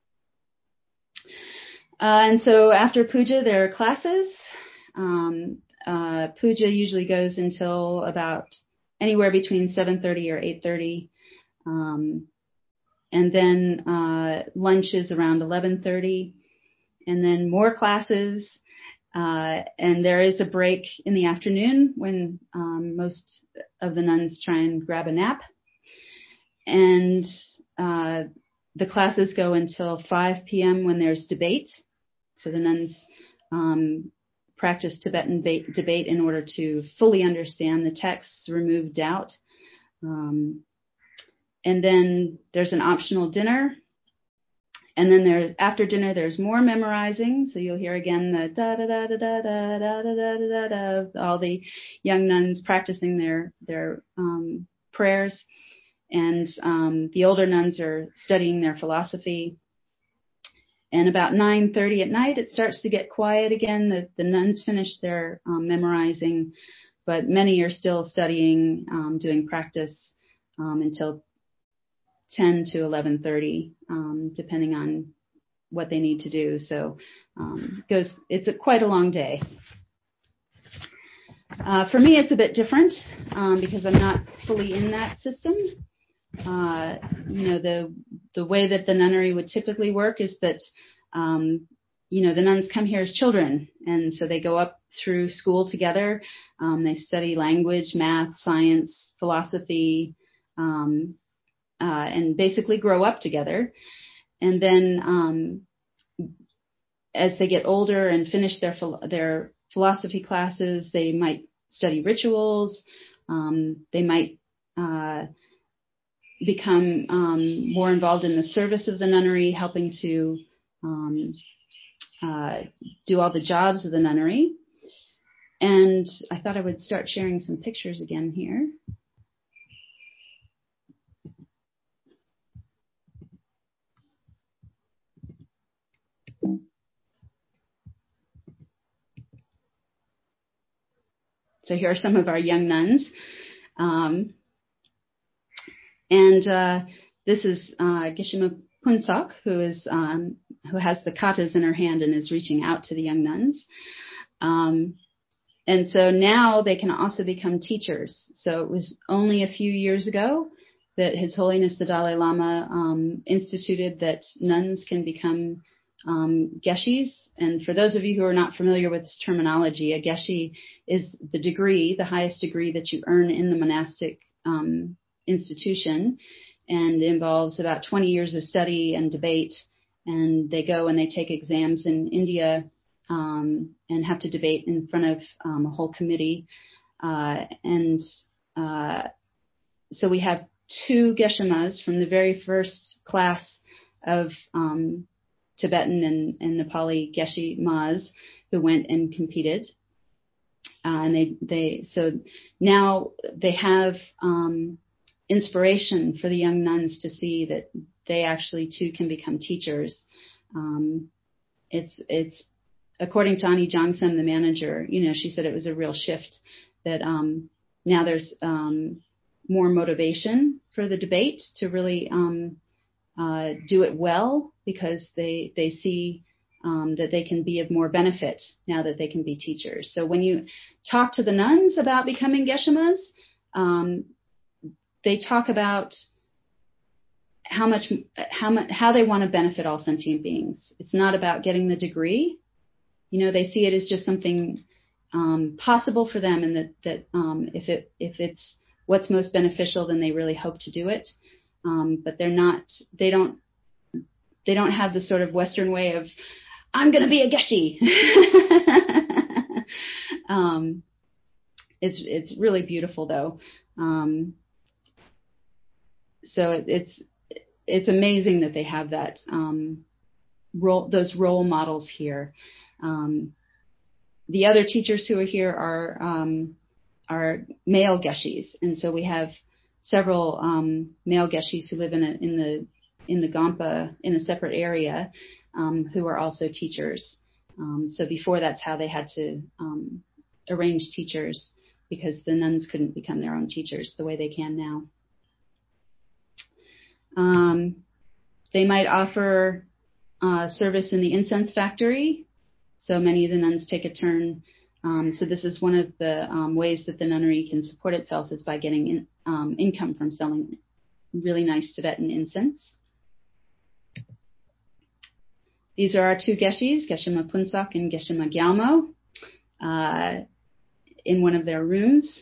S2: Uh, and so after puja, there are classes. Um, uh, puja usually goes until about anywhere between seven thirty or eight thirty. Um, and then uh, lunch is around eleven thirty. And then more classes. Uh, and there is a break in the afternoon when um, most of the nuns try and grab a nap. And uh, the classes go until five p.m. when there's debate. So the nuns um, practice Tibetan ba- debate in order to fully understand the texts, remove doubt. Um, and then there's an optional dinner. And then there's, after dinner, there's more memorizing. So you'll hear again the da da da da da da da da da da da, all the young nuns practicing their their um, prayers, and um, the older nuns are studying their philosophy. And about nine thirty at night, it starts to get quiet again. The, the nuns finish their um, memorizing, but many are still studying, um, doing practice um, until ten to eleven thirty, um, depending on what they need to do. So um, it goes, it's a, quite a long day. Uh, for me, it's a bit different um, because I'm not fully in that system. Uh, you know, the the way that the nunnery would typically work is that um, you know, the nuns come here as children, and so they go up through school together. Um, they study language, math, science, philosophy, um, uh, and basically grow up together. And then um, as they get older and finish their their philosophy classes, they might study rituals. Um, they might uh, become um, more involved in the service of the nunnery, helping to um, uh, do all the jobs of the nunnery. And I thought I would start sharing some pictures again here. So here are some of our young nuns. Um, and uh, this is uh, Geshe-ma Phuntsok, who is um, who has the katas in her hand and is reaching out to the young nuns. Um, and so now they can also become teachers. So it was only a few years ago that His Holiness the Dalai Lama um, instituted that nuns can become um, geshis. And for those of you who are not familiar with this terminology, a geshi is the degree, the highest degree that you earn in the monastic um, institution, and involves about twenty years of study and debate. And they go and they take exams in India um, and have to debate in front of um, a whole committee. Uh, and uh, so we have two Geshe-mas from the very first class of um, Tibetan and, and Nepali Geshe-mas who went and competed. Uh, and they, they, so now they have um, inspiration for the young nuns to see that they actually too can become teachers. Um, it's, it's, according to Ani Jongsan, the manager, you know, she said it was a real shift that um, now there's um, more motivation for the debate to really um, uh, do it well, because they, they see um, that they can be of more benefit now that they can be teachers. So when you talk to the nuns about becoming Geshe-mas, um, they talk about how much, how much, how they want to benefit all sentient beings. It's not about getting the degree. You know, they see it as just something um, possible for them, and that that um, if it if it's what's most beneficial, then they really hope to do it. Um, but they're not. They don't. They don't have the sort of Western way of, I'm going to be a Geshe. um, it's it's really beautiful though. Um, so it, it's it's amazing that they have that um, role, those role models here. Um, the other teachers who are here are um, are male Geshis, and so we have several um, male Geshis who live in a, in the in the Gampa in a separate area, um, who are also teachers. Um, so before, that's how they had to um, arrange teachers, because the nuns couldn't become their own teachers the way they can now. Um, they might offer uh, service in the incense factory. So many of the nuns take a turn. Um, so this is one of the um, ways that the nunnery can support itself, is by getting in, um, income from selling really nice Tibetan incense. These are our two Geshis, Geshe-ma Phuntsok and Geshe-ma Gyalmo, uh, in one of their rooms.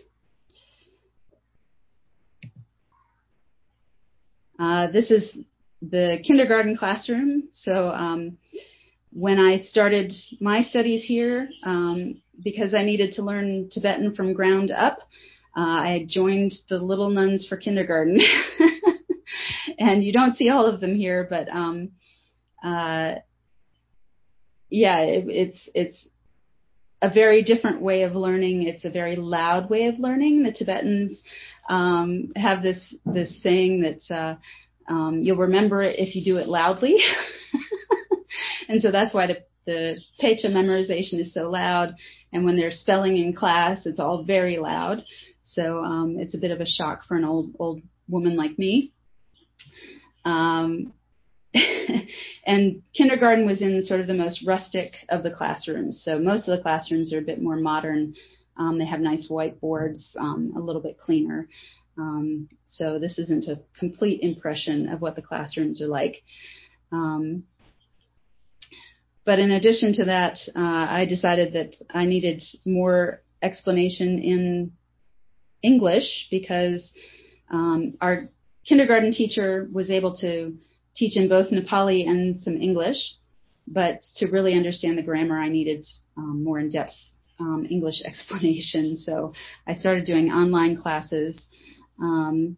S2: Uh, this is the kindergarten classroom. So um, when I started my studies here, um, because I needed to learn Tibetan from ground up, uh, I joined the Little Nuns for Kindergarten. And you don't see all of them here, but um, uh, yeah, it, it's it's a very different way of learning. It's a very loud way of learning. The Tibetans um, have this this saying that uh, um, you'll remember it if you do it loudly. And so that's why the, the Pecha memorization is so loud. And when they're spelling in class, it's all very loud. So um, it's a bit of a shock for an old old woman like me. Um, and kindergarten was in sort of the most rustic of the classrooms. So most of the classrooms are a bit more modern. Um, they have nice whiteboards, um, a little bit cleaner. Um, so this isn't a complete impression of what the classrooms are like. Um, but in addition to that, uh, I decided that I needed more explanation in English because um, our kindergarten teacher was able to teach in both Nepali and some English, but to really understand the grammar, I needed um, more in-depth um, English explanation. So I started doing online classes. Um,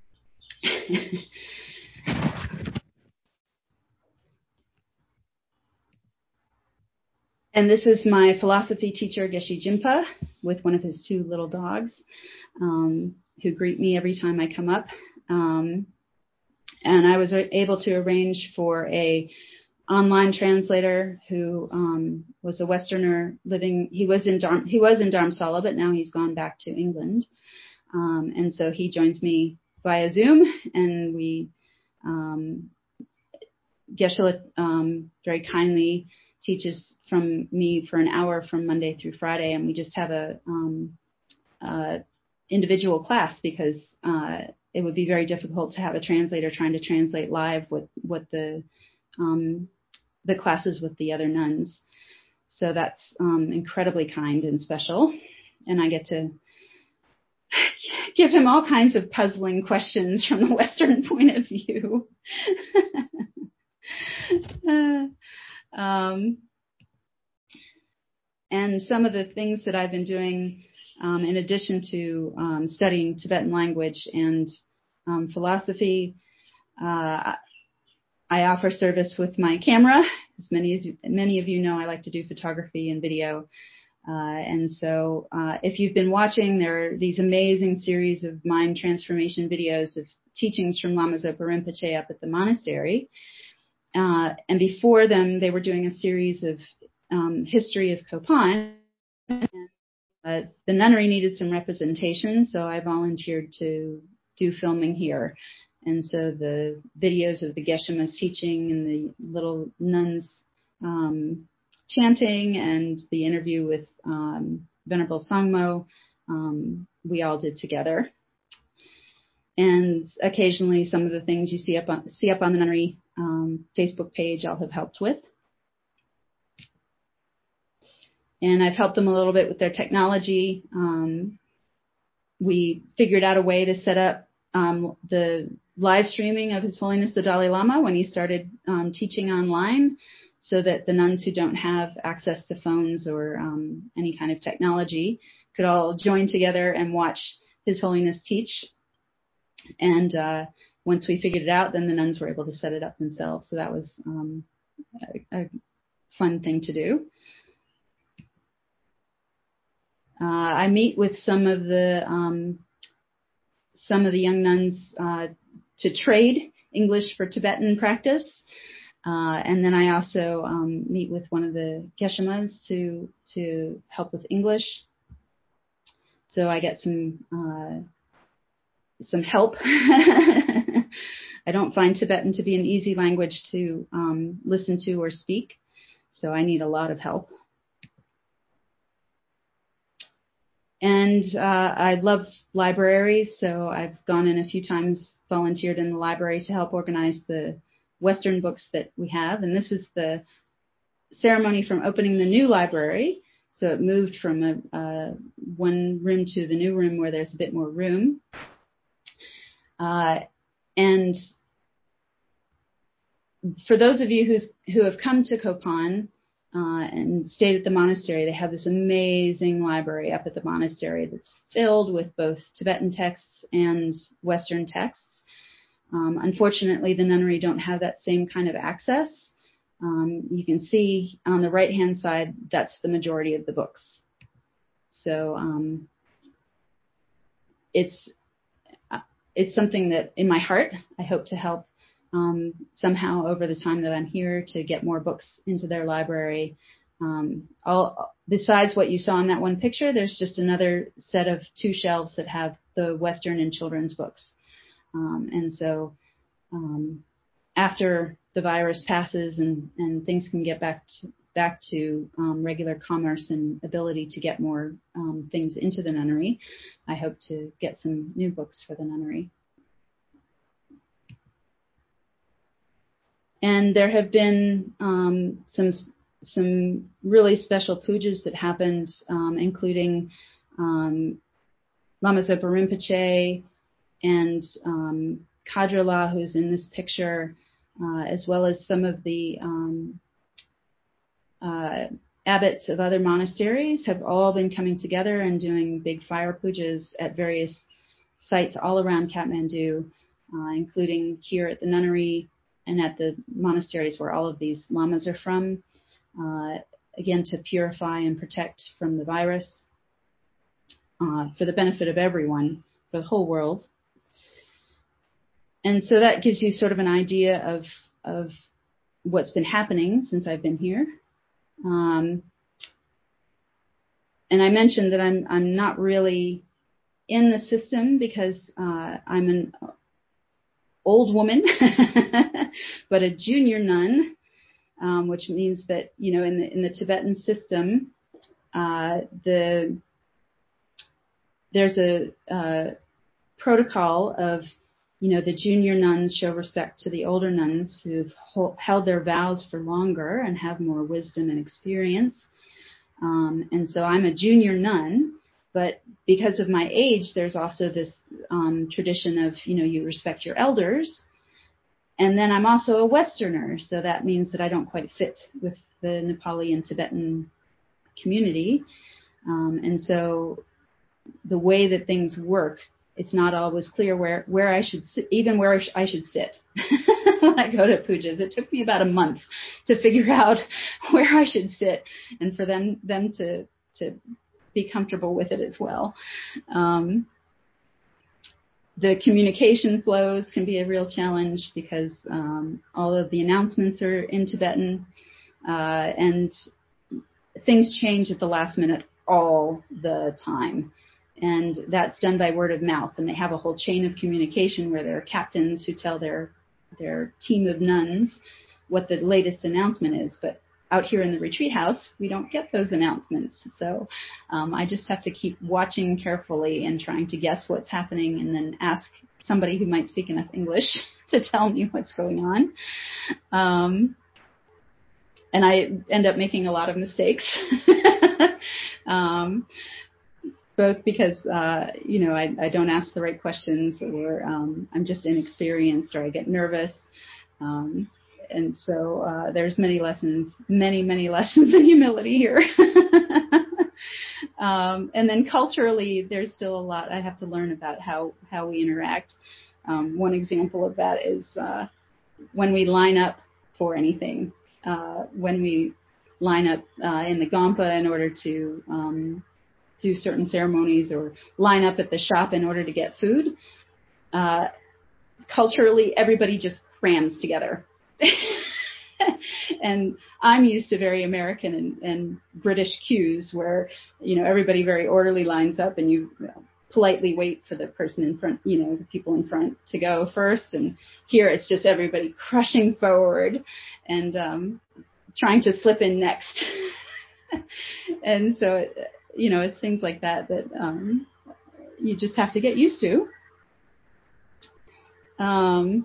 S2: And this is my philosophy teacher, Geshe Jimpa, with one of his two little dogs, um, who greet me every time I come up. Um, and I was able to arrange for a online translator who um, was a Westerner living. He was in Dharm, he was in Dharamsala, but now he's gone back to England. Um, and so he joins me via Zoom, and we um, Geshe um, very kindly teaches from me for an hour from Monday through Friday, and we just have a um, uh, individual class because uh, it would be very difficult to have a translator trying to translate live what what the um, the classes with the other nuns. So that's um, incredibly kind and special, and I get to give him all kinds of puzzling questions from the Western point of view. uh, Um, and some of the things that I've been doing, um, in addition to um, studying Tibetan language and um, philosophy, uh, I offer service with my camera. As many as many of you know, I like to do photography and video. Uh, and so, uh, if you've been watching, there are these amazing series of mind transformation videos of teachings from Lama Zopa Rinpoche up at the monastery. Uh, and before them, they were doing a series of um, history of Kopan. Uh, the nunnery needed some representation, so I volunteered to do filming here. And so the videos of the Geshe-mas teaching and the little nuns um, chanting and the interview with um, Venerable Sangmo, um, we all did together. And occasionally some of the things you see up on, see up on the nunnery um, Facebook page I'll have helped with. And I've helped them a little bit with their technology. Um, we figured out a way to set up um, the live streaming of His Holiness the Dalai Lama when he started um, teaching online, so that the nuns who don't have access to phones or um, any kind of technology could all join together and watch His Holiness teach. And uh, once we figured it out, then the nuns were able to set it up themselves. So that was um, a, a fun thing to do. Uh, I meet with some of the um, some of the young nuns uh, to trade English for Tibetan practice, uh, and then I also um, meet with one of the Geshe-mas to to help with English. So I get some uh, some help. I don't find Tibetan to be an easy language to um, listen to or speak, so I need a lot of help. And uh, I love libraries, so I've gone in a few times, volunteered in the library to help organize the Western books that we have. And this is the ceremony from opening the new library. So it moved from a, uh, one room to the new room where there's a bit more room. Uh, and for those of you who's, who have come to Kopan, Uh, and stayed at the monastery, they have this amazing library up at the monastery that's filled with both Tibetan texts and Western texts. Um, unfortunately, the nunnery don't have that same kind of access. Um, you can see on the right-hand side, that's the majority of the books. So um, it's it's something that, in my heart, I hope to help Um, somehow over the time that I'm here to get more books into their library. Um, all, besides what you saw in that one picture, there's just another set of two shelves that have the Western and children's books. Um, and so um, after the virus passes and, and things can get back to, back to um, regular commerce and ability to get more um, things into the nunnery, I hope to get some new books for the nunnery. And there have been um, some some really special pujas that happened, um, including um, Lama Zopa Rinpoche and um, Kadrala, who's in this picture, uh, as well as some of the um, uh, abbots of other monasteries have all been coming together and doing big fire pujas at various sites all around Kathmandu, uh, including here at the nunnery and at the monasteries where all of these lamas are from, uh, again, to purify and protect from the virus, uh, for the benefit of everyone, for the whole world. And so that gives you sort of an idea of, of what's been happening since I've been here. Um, and I mentioned that I'm I'm not really in the system because uh, I'm an old woman, but a junior nun, um, which means that, you know, in the in the Tibetan system, uh, the there's a uh, protocol of, you know, the junior nuns show respect to the older nuns who've ho- held their vows for longer and have more wisdom and experience. Um, and so I'm a junior nun, but because of my age, there's also this um, tradition of, you know, you respect your elders. And then I'm also a Westerner, so that means that I don't quite fit with the Nepali and Tibetan community. Um, and so the way that things work, it's not always clear where, where I should sit, even where I, sh- I should sit when I go to pujas. It took me about a month to figure out where I should sit and for them them to to be comfortable with it as well. Um, the communication flows can be a real challenge because um, all of the announcements are in Tibetan, uh, and things change at the last minute all the time. And that's done by word of mouth. And they have a whole chain of communication where there are captains who tell their their team of nuns what the latest announcement is. But out here in the retreat house, we don't get those announcements. So um, I just have to keep watching carefully and trying to guess what's happening and then ask somebody who might speak enough English to tell me what's going on. Um, and I end up making a lot of mistakes. um, both because, uh, you know, I, I don't ask the right questions, or um, I'm just inexperienced, or I get nervous. Um, and so uh, there's many lessons, many, many lessons in humility here. um, and then culturally, there's still a lot I have to learn about how, how we interact. Um, one example of that is uh, when we line up for anything, uh, when we line up uh, in the Gompa in order to um, do certain ceremonies or line up at the shop in order to get food. Uh, culturally, everybody just crams together. And I'm used to very American and, and British cues where, you know, everybody very orderly lines up and you, you know, politely wait for the person in front, you know, the people in front to go first. And here it's just everybody crushing forward and um, trying to slip in next. And so, it, you know, it's things like that that um, you just have to get used to. Um,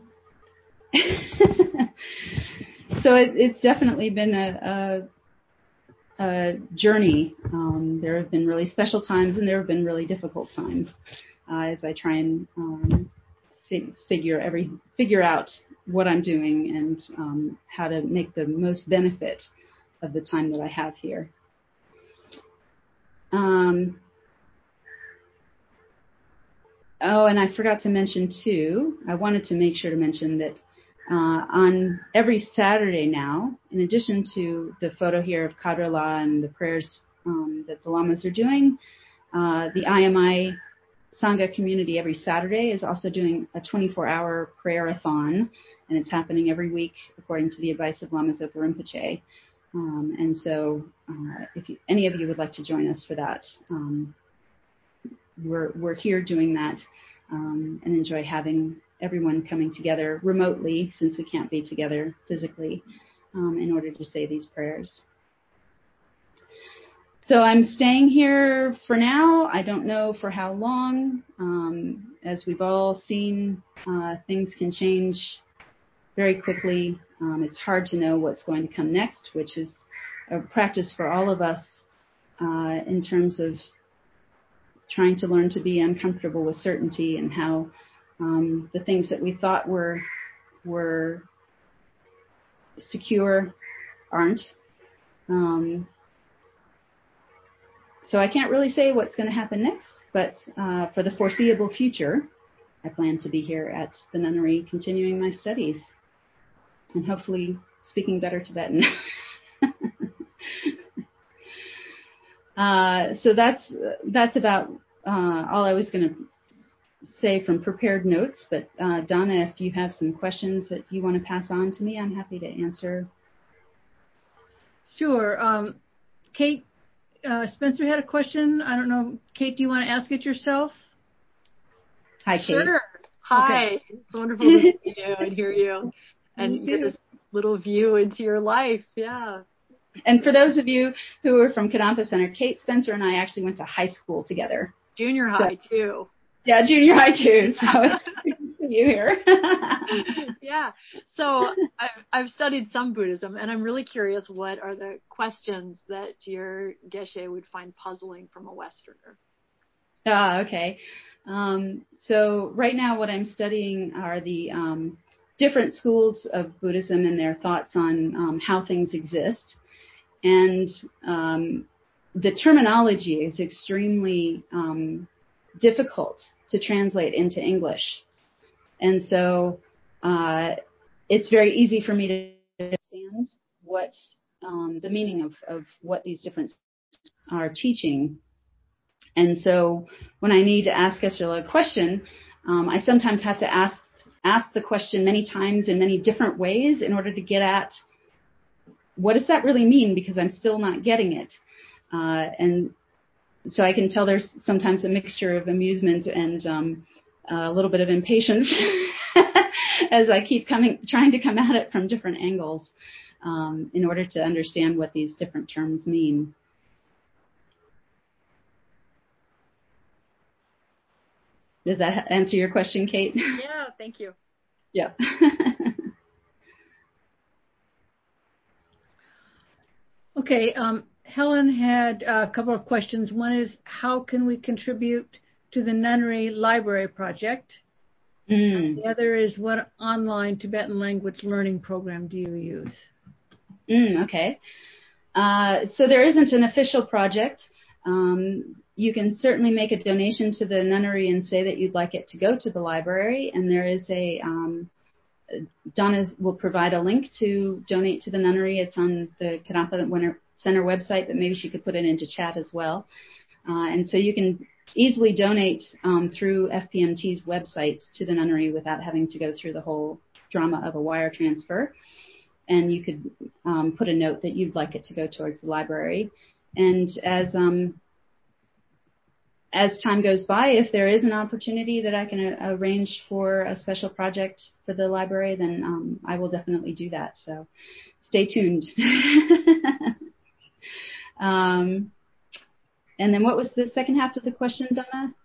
S2: so it, it's definitely been a, a, a journey. Um, there have been really special times and there have been really difficult times uh, as I try and um, fig- figure every figure out what I'm doing and um, how to make the most benefit of the time that I have here. Um, oh, and I forgot to mention too, I wanted to make sure to mention that uh, on every Saturday now, in addition to the photo here of Kadrala and the prayers um, that the Lamas are doing, uh, the I M I Sangha community every Saturday is also doing a twenty-four hour prayer-a-thon, and it's happening every week according to the advice of Lama Zopa Rinpoche. Um, and so uh, if you, any of you would like to join us for that, um, we're, we're here doing that um, and enjoy having everyone coming together remotely since we can't be together physically um, in order to say these prayers. So I'm staying here for now. I don't know for how long. Um, as we've all seen, uh, things can change very quickly. Um, it's hard to know what's going to come next, which is a practice for all of us uh, in terms of trying to learn to be uncomfortable with certainty, and how um, the things that we thought were were secure aren't. Um, so I can't really say what's going to happen next, but uh, for the foreseeable future, I plan to be here at the nunnery continuing my studies and hopefully speaking better Tibetan. uh, so that's that's about uh, all I was going to say from prepared notes. But uh, Donna, if you have some questions that you want to pass on to me, I'm happy to answer.
S1: Sure. Um, Kate, uh, Spencer had a question. I don't know. Kate, do you want to ask it yourself?
S2: Hi, Kate.
S6: Sure. Hi.
S1: Okay.
S6: It's wonderful to see you and hear you and get a little view into your life. Yeah.
S2: And for those of you who are from Kadampa Center, Kate, Spencer, and I actually went to high school together.
S6: Junior high, so, too.
S2: Yeah, junior high, too. So it's great to see you here.
S6: Yeah. So I've, I've studied some Buddhism, and I'm really curious, what are the questions that your Geshe would find puzzling from a Westerner?
S2: Ah, okay. Um, so right now what I'm studying are the um, different schools of Buddhism and their thoughts on um, how things exist. And um, the terminology is extremely um, difficult to translate into English. And so uh, it's very easy for me to understand what um, the meaning of, of what these different are teaching. And so when I need to ask Geshe-la a question, um, I sometimes have to ask ask the question many times in many different ways in order to get at what does that really mean, because I'm still not getting it. Uh, and so I can tell there's sometimes a mixture of amusement and um, a little bit of impatience as I keep coming, trying to come at it from different angles um, in order to understand what these different terms mean. Does that answer your question, Kate?
S6: Yeah, thank you.
S2: Yeah.
S1: Okay. Um, Helen had a couple of questions. One is, how can we contribute to the Nunnery Library Project?
S2: Mm.
S1: And the other is, what online Tibetan language learning program do you use?
S2: Mm, okay. Uh, so there isn't an official project. Um, you can certainly make a donation to the nunnery and say that you'd like it to go to the library. And there is a, um, Donna will provide a link to donate to the nunnery. It's on the Kadampa Center website, but maybe she could put it into chat as well. Uh, and so you can easily donate um, through F P M T's website to the nunnery without having to go through the whole drama of a wire transfer. And you could um, put a note that you'd like it to go towards the library. And as um, as time goes by, if there is an opportunity that I can uh, arrange for a special project for the library, then um, I will definitely do that. So stay tuned. um, and then what was the second half of the question, Donna?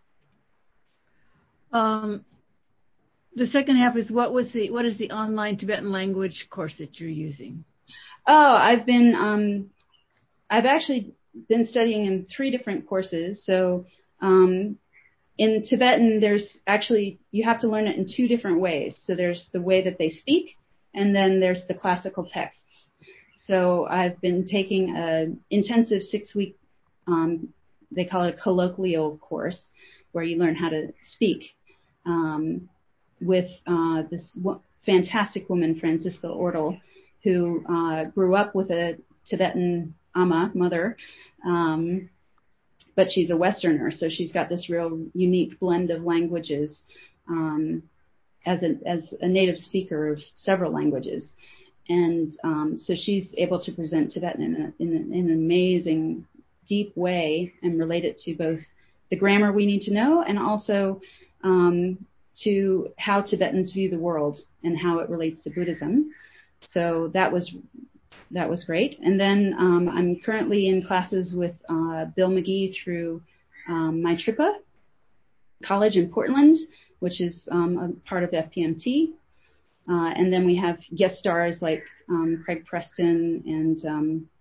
S1: Um, the second half is, what was the what is the online Tibetan language course that you're using?
S2: Oh, I've been um, I've actually been studying in three different courses. So um, in Tibetan, there's actually, you have to learn it in two different ways. So there's the way that they speak, and then there's the classical texts. So I've been taking an intensive six-week, um, they call it a colloquial course, where you learn how to speak um, with uh, this w- fantastic woman, Franziska Ortel, who uh, grew up with a Tibetan Amma, mother, um, but she's a Westerner, so she's got this real unique blend of languages um, as, a, as a native speaker of several languages. And um, so she's able to present Tibetan in, a, in, a, in an amazing, deep way and relate it to both the grammar we need to know and also um, to how Tibetans view the world and how it relates to Buddhism. So that was that was great. And then um, I'm currently in classes with uh, Bill McGee through um, Maitripa College in Portland, which is um, a part of F P M T. Uh, and then we have guest stars like um, Craig Preston and um,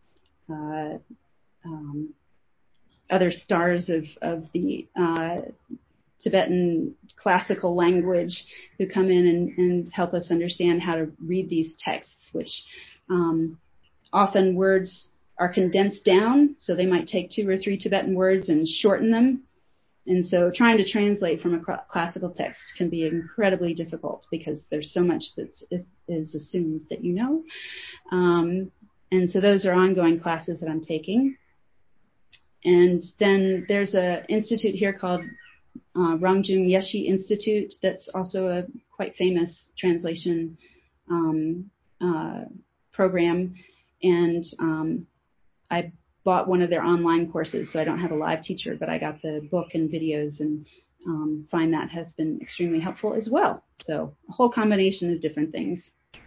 S2: uh, um, other stars of, of the uh, Tibetan classical language who come in and, and help us understand how to read these texts, which um, often words are condensed down, so they might take two or three Tibetan words and shorten them. And so trying to translate from a cl- classical text can be incredibly difficult because there's so much that is, is assumed that you know. Um, and so those are ongoing classes that I'm taking. And then there's an institute here called uh, Rangjung Yeshi Institute that's also a quite famous translation um, uh, program. And um, I bought one of their online courses, so I don't have a live teacher, but I got the book and videos and um, find that has been extremely helpful as well. So a whole combination of different things.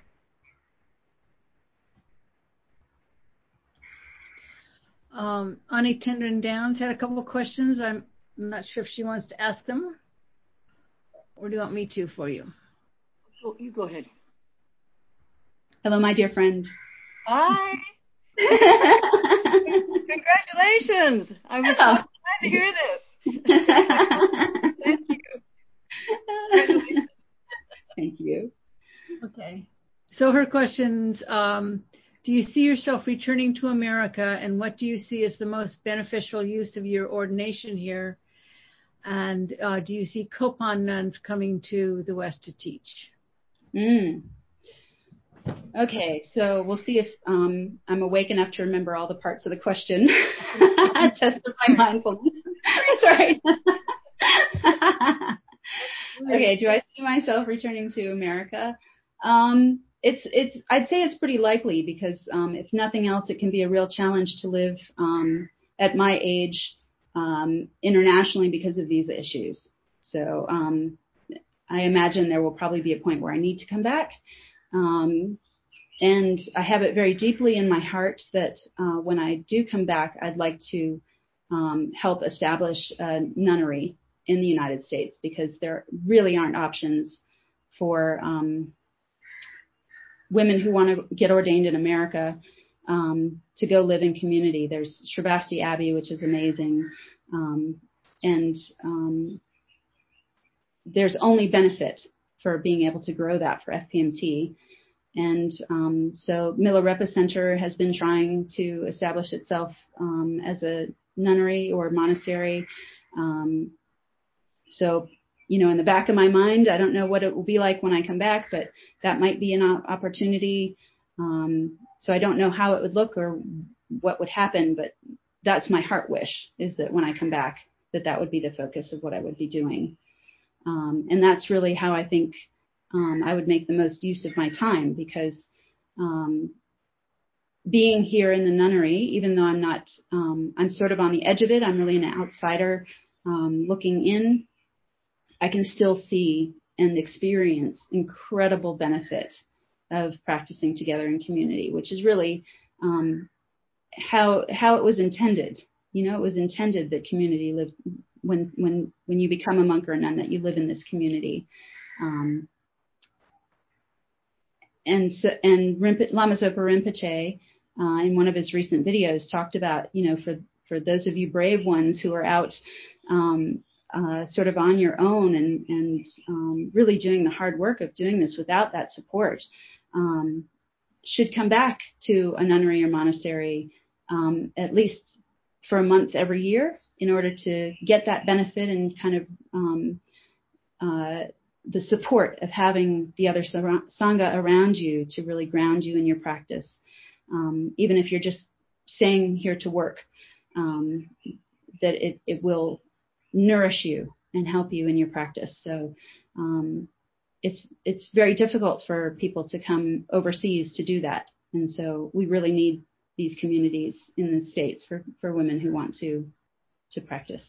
S1: Um, Ani Tendron Downs had a couple of questions. I'm not sure if she wants to ask them, or do you want me to for you?
S6: Oh, you go ahead.
S2: Hello, my dear friend.
S6: Hi. Congratulations. I was so glad to hear this. Thank you.
S2: Thank you.
S1: Okay. So her questions, um, do you see yourself returning to America, and what do you see as the most beneficial use of your ordination here? And uh, do you see Kopan nuns coming to the West to teach?
S2: Mm. Okay, so we'll see if um, I'm awake enough to remember all the parts of the question. Test of my mindfulness. Sorry. Okay, do I see myself returning to America? Um, it's it's. I'd say it's pretty likely because um, if nothing else, it can be a real challenge to live um, at my age um, internationally because of visa issues. So um, I imagine there will probably be a point where I need to come back. Um, and I have it very deeply in my heart that uh, when I do come back, I'd like to um, help establish a nunnery in the United States because there really aren't options for um, women who want to get ordained in America um, to go live in community. There's Shrivasti Abbey, which is amazing, um, and um, there's only benefit for being able to grow that for F P M T. And um, so Milarepa Center has been trying to establish itself um, as a nunnery or monastery. Um, so, you know, in the back of my mind, I don't know what it will be like when I come back, but that might be an opportunity. Um, so I don't know how it would look or what would happen, but that's my heart wish, is that when I come back, that that would be the focus of what I would be doing. Um, and that's really how I think um, I would make the most use of my time, because um, being here in the nunnery, even though I'm not, um, I'm sort of on the edge of it, I'm really an outsider um, looking in, I can still see and experience incredible benefit of practicing together in community, which is really um, how how it was intended. You know, it was intended that community lived when when when you become a monk or a nun, that you live in this community. Um, and so, and Rinpoche, Lama Zopa Rinpoche, uh, in one of his recent videos, talked about, you know, for for those of you brave ones who are out um, uh, sort of on your own and and um, really doing the hard work of doing this without that support, um, should come back to a nunnery or monastery um, at least for a month every year in order to get that benefit and kind of um, uh, the support of having the other Sangha around you to really ground you in your practice. Um, even if you're just staying here to work, um, that it, it will nourish you and help you in your practice. So um, it's it's very difficult for people to come overseas to do that. And so we really need these communities in the States for, for women who want to to practice.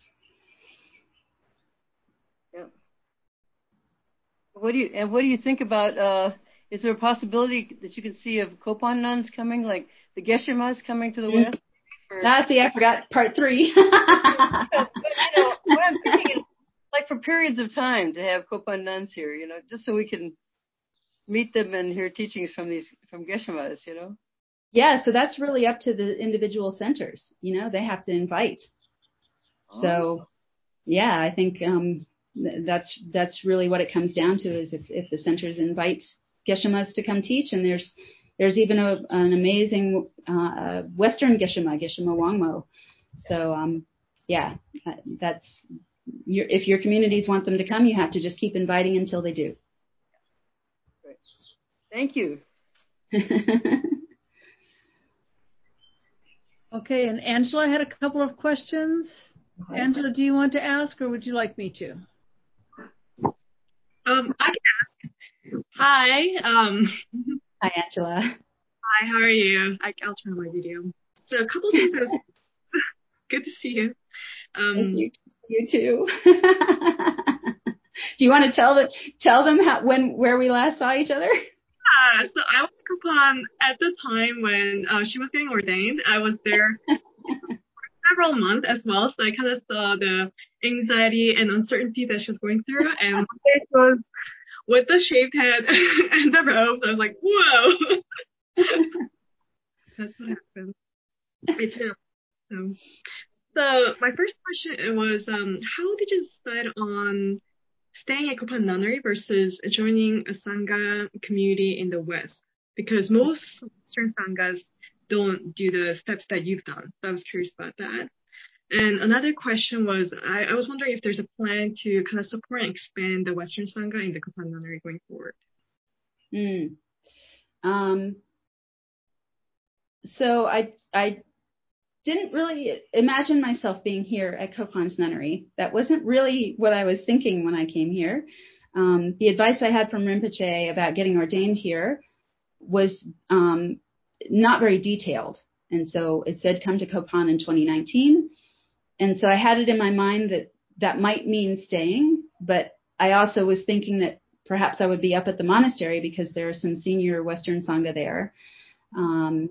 S7: Yeah. What do you and what do you think about? Uh, is there a possibility that you could see of Kopan nuns coming, like the Geshe-mas coming to the mm-hmm. West? For,
S2: ah, see, I forgot part three.
S7: but, but, you know, what I'm thinking is, like, for periods of time, to have Kopan nuns here, you know, just so we can meet them and hear teachings from these from Geshe-mas, you know.
S2: Yeah, so that's really up to the individual centers. You know, they have to invite. So, yeah, I think um, th- that's that's really what it comes down to is if, if the centers invite Geshe-mas to come teach, and there's there's even a, an amazing uh, Western Geshe-ma, Geshe-ma Wangmo. So, um, yeah, that's your, if your communities want them to come, you have to just keep inviting until they do.
S7: Great. Thank you.
S1: Okay, and Angela had a couple of questions. Angela, do you want to ask, or would you like me to?
S8: Um, I can ask. Hi. Um,
S2: Hi, Angela.
S8: hi. How are you? I, I'll turn on my video. So a couple of things. That was, good to see you. Um,
S2: Thank you. You too. Do you want to tell the tell them how when where we last saw each other?
S8: Yeah. So I was in Copan at the time when uh, she was getting ordained. I was there several months as well, so I kind of saw the anxiety and uncertainty that she was going through. And one day it was with the shaved head and the robes. I was like, whoa. That's what happened. It's um, so my first question was, um, how did you decide on staying at Copan Nunnery versus joining a Sangha community in the West? Because most Western Sanghas don't do the steps that you've done. So I was curious about that. And another question was, I, I was wondering if there's a plan to kind of support and expand the Western Sangha in the Copan Nunnery going forward.
S2: Mm. Um, so I I didn't really imagine myself being here at Kopan's Nunnery. That wasn't really what I was thinking when I came here. Um, the advice I had from Rinpoche about getting ordained here was um, not very detailed. And so it said come to Kopan in twenty nineteen. And so I had it in my mind that that might mean staying, but I also was thinking that perhaps I would be up at the monastery because there are some senior Western Sangha there. Um,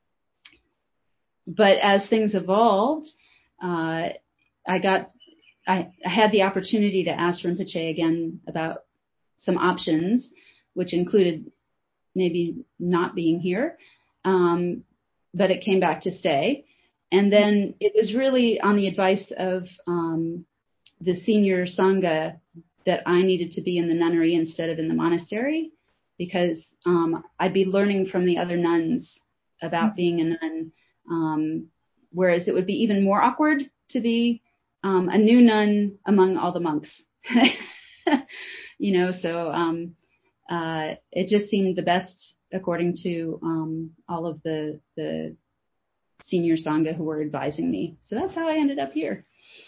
S2: but as things evolved, uh, I got, I, I had the opportunity to ask Rinpoche again about some options, which included maybe not being here. Um, but it came back to stay. And then it was really on the advice of um, the senior Sangha that I needed to be in the nunnery instead of in the monastery, because um, I'd be learning from the other nuns about being a nun, um, whereas it would be even more awkward to be um, a new nun among all the monks. You know, so um, uh, it just seemed the best according to um, all of the the senior Sangha who were advising me. So that's how I ended up here.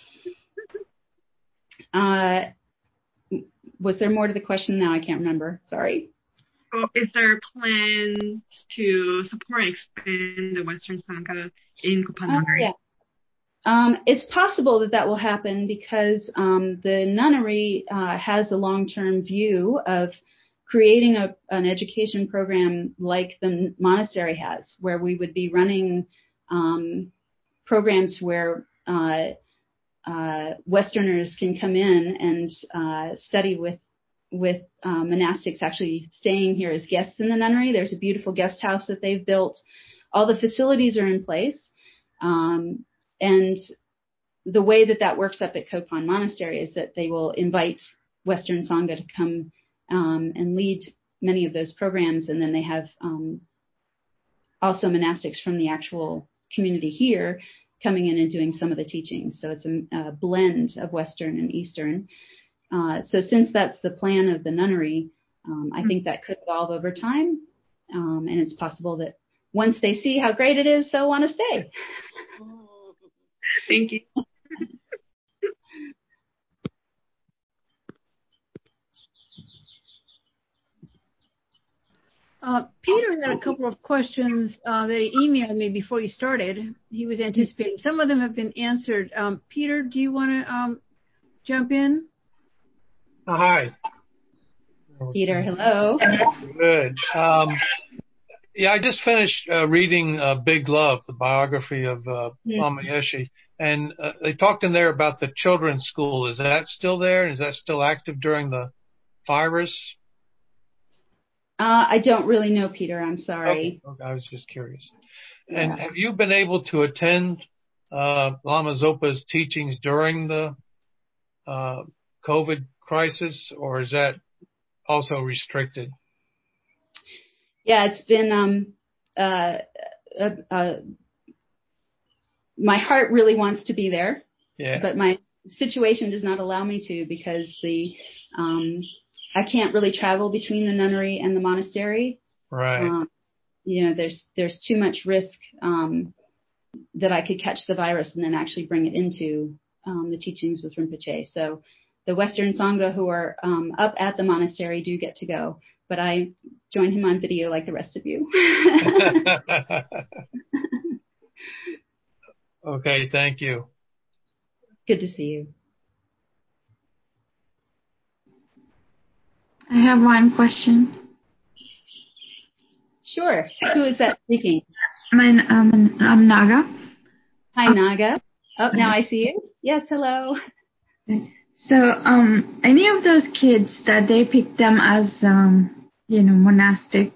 S2: Uh, was there more to the question now? I can't remember. Sorry.
S8: Well, is there plans to support and expand the Western Sangha in Kopan Nunnery?
S2: Uh, yeah. Um, it's possible that that will happen because um, the nunnery uh, has a long-term view of creating a, an education program like the monastery has, where we would be running um, programs where uh, uh, Westerners can come in and uh, study with with uh, monastics actually staying here as guests in the nunnery. There's a beautiful guest house that they've built. All the facilities are in place. Um, and the way that that works up at Kopan Monastery is that they will invite Western Sangha to come um, and lead many of those programs. And then they have um, also monastics from the actual community here coming in and doing some of the teachings. So it's a, a blend of Western and Eastern. Uh, so since that's the plan of the nunnery, um, I think that could evolve over time. Um, and it's possible that once they see how great it is, they'll want to stay.
S8: Thank you.
S1: Uh, Peter had a couple of questions uh, that he emailed me before he started. He was anticipating. Some of them have been answered. Um, Peter, do you want to um, jump in?
S5: Oh, hi.
S2: Peter, hello.
S5: Good. Um, yeah, I just finished uh, reading uh, Big Love, the biography of uh, Lama Yeshe, and uh, they talked in there about the children's school. Is that still there? Is that still active during the virus?
S2: Uh, I don't really know, Peter. I'm sorry.
S5: Okay, okay, I was just curious.
S2: Yeah.
S5: And have you been able to attend uh, Lama Zopa's teachings during the uh, COVID crisis, or is that also restricted?
S2: Yeah, it's been. Um, uh, uh, uh, my heart really wants to be there,
S5: yeah.
S2: but my situation does not allow me to because the um, I can't really travel between the nunnery and the monastery.
S5: Right.
S2: Um, you know, there's there's too much risk um, that I could catch the virus and then actually bring it into um, the teachings with Rinpoche. So the Western Sangha who are um, up at the monastery do get to go, but I join him on video like the rest of you.
S5: Okay, thank you.
S2: Good to see you.
S9: I have one question.
S2: Sure. Who is that speaking?
S9: My, um, I'm Naga.
S2: Hi, Naga. Oh, now I see you. Yes, hello.
S9: So, um, any of those kids that they pick them as, um, you know, monastic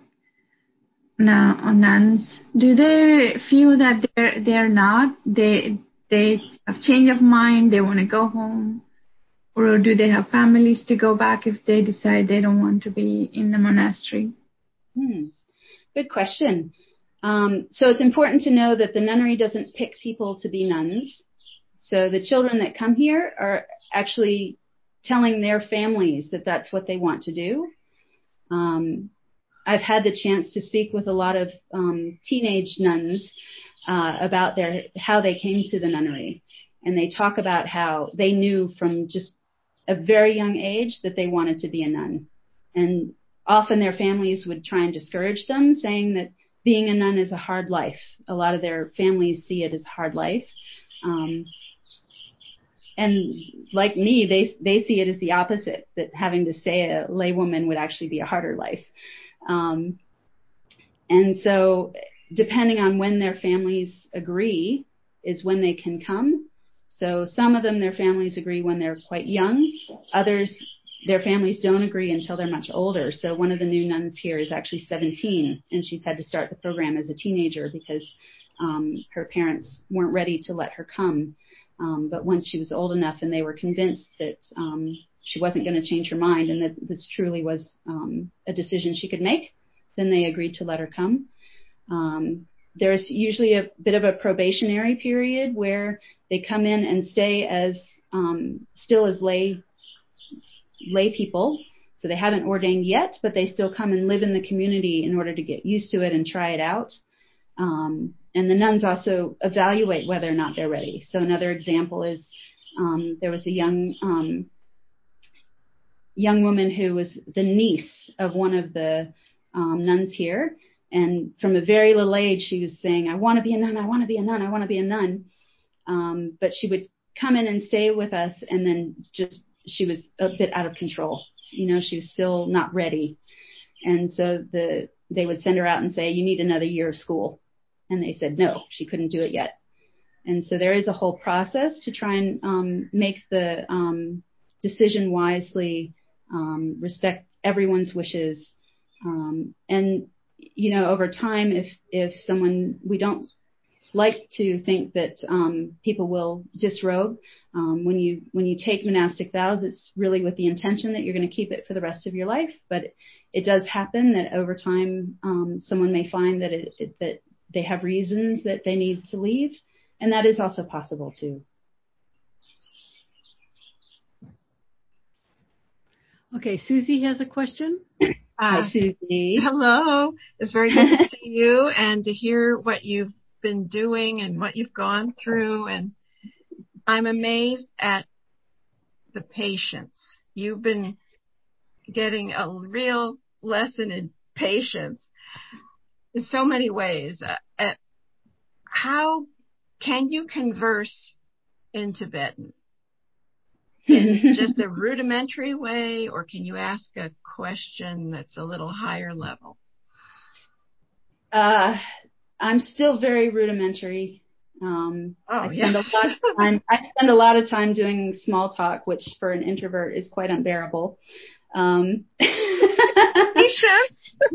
S9: now nuns, do they feel that they're they're not? They they have change of mind. They want to go home, or do they have families to go back if they decide they don't want to be in the monastery?
S2: Hmm. Good question. Um, so it's important to know that the nunnery doesn't pick people to be nuns. So the children that come here are actually telling their families that that's what they want to do. Um, I've had the chance to speak with a lot of um, teenage nuns uh, about their how they came to the nunnery, and they talk about how they knew from just a very young age that they wanted to be a nun, and often their families would try and discourage them, saying that being a nun is a hard life. A lot of their families see it as a hard life. Um, and like me, they they see it as the opposite, that having to stay a laywoman would actually be a harder life. Um, and so depending on when their families agree is when they can come. So some of them, their families agree when they're quite young. Others, their families don't agree until they're much older. So one of the new nuns here is actually seventeen, and she's had to start the program as a teenager because um, her parents weren't ready to let her come. Um, but once she was old enough and they were convinced that um, she wasn't going to change her mind and that this truly was um, a decision she could make, then they agreed to let her come. Um, there's usually a bit of a probationary period where they come in and stay as um, still as lay lay people. So they haven't ordained yet, but they still come and live in the community in order to get used to it and try it out. Um, and the nuns also evaluate whether or not they're ready. So another example is um, there was a young um, young woman who was the niece of one of the um, nuns here. And from a very little age, she was saying, I want to be a nun, I want to be a nun, I want to be a nun. Um, but she would come in and stay with us, and then just she was a bit out of control. You know, she was still not ready. And so the they would send her out and say, you need another year of school. And they said, no, she couldn't do it yet. And so there is a whole process to try and um, make the um, decision wisely, um, respect everyone's wishes. Um, and, you know, over time, if, if someone, we don't like to think that um, people will disrobe. Um, when you when you take monastic vows, it's really with the intention that you're going to keep it for the rest of your life. But it, it does happen that over time, um, someone may find that it, it, that they have reasons that they need to leave, and that is also possible too.
S1: Okay, Susie has a question.
S2: Hi,
S6: Uh,
S2: Susie.
S6: Hello. It's very good to see you and to hear what you've been doing and what you've gone through. And I'm amazed at the patience. You've been getting a real lesson in patience in so many ways. Uh, uh, how can you converse in Tibetan? In just a rudimentary way, or can you ask a question that's a little higher level?
S2: Uh, I'm still very rudimentary. Um,
S6: oh,
S2: I spend
S6: yeah.
S2: a lot of time. I spend a lot of time doing small talk, which for an introvert is quite unbearable. Um,
S6: Patience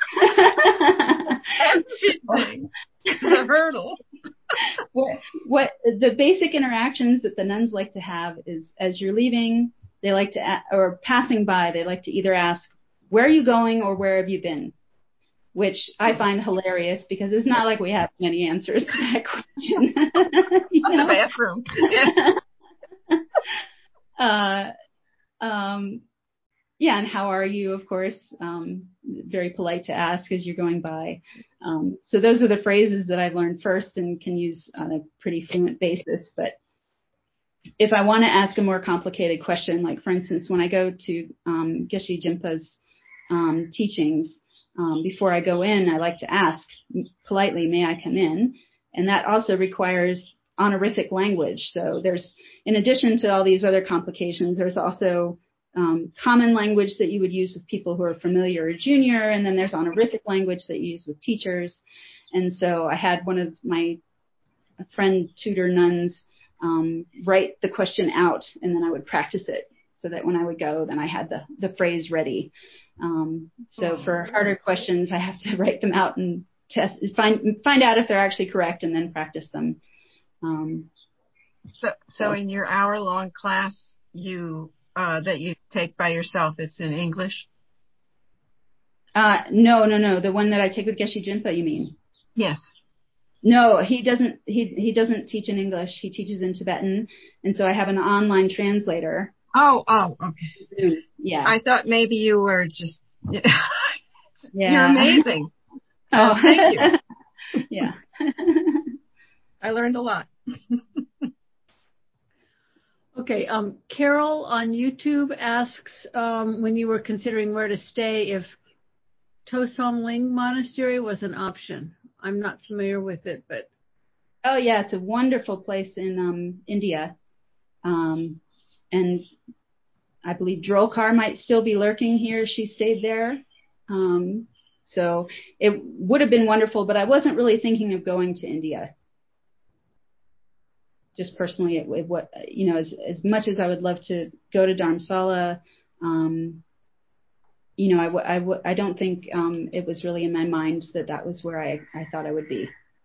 S6: and sitting is a hurdle.
S2: what, what the basic interactions that the nuns like to have is, as you're leaving, they like to, or passing by, they like to either ask, where are you going or where have you been? Which I find hilarious because it's not like we have many answers to that question. You know?
S6: The bathroom.
S2: uh, um, yeah, and how are you, of course, um, very polite to ask as you're going by. Um, so those are the phrases that I've learned first and can use on a pretty fluent basis. But if I want to ask a more complicated question, like, for instance, when I go to um, Geshe Jinpa's um, teachings, Um, before I go in, I like to ask politely, may I come in? And that also requires honorific language. So there's, in addition to all these other complications, there's also um, common language that you would use with people who are familiar or junior, and then there's honorific language that you use with teachers. And so I had one of my friend tutor nuns um, write the question out, and then I would practice it so that when I would go, then I had the, the phrase ready. Um, so for harder questions, I have to write them out and test, find find out if they're actually correct, and then practice them. Um,
S6: so, so in your hour-long class, you uh, that you take by yourself, it's in English?
S2: Uh, no, no, no. The one that I take with Geshe Jinpa, you mean?
S6: Yes.
S2: No, he doesn't. He he doesn't teach in English. He teaches in Tibetan, and so I have an online translator.
S6: Oh, oh, okay.
S2: Yeah.
S6: I thought maybe you were just.
S2: Yeah.
S6: You're amazing.
S2: Oh,
S6: thank you.
S2: Yeah.
S6: I learned a lot.
S1: Okay. Um, Carol on YouTube asks um, when you were considering where to stay if Tosom Ling Monastery was an option. I'm not familiar with it, but.
S2: Oh yeah, it's a wonderful place in um, India, um, and I believe Drolkar might still be lurking here. She stayed there, um, so it would have been wonderful. But I wasn't really thinking of going to India. Just personally, it, it what you know, as as much as I would love to go to Dharamsala, um, you know, I, w- I, w- I don't think um, it was really in my mind that that was where I, I thought I would be.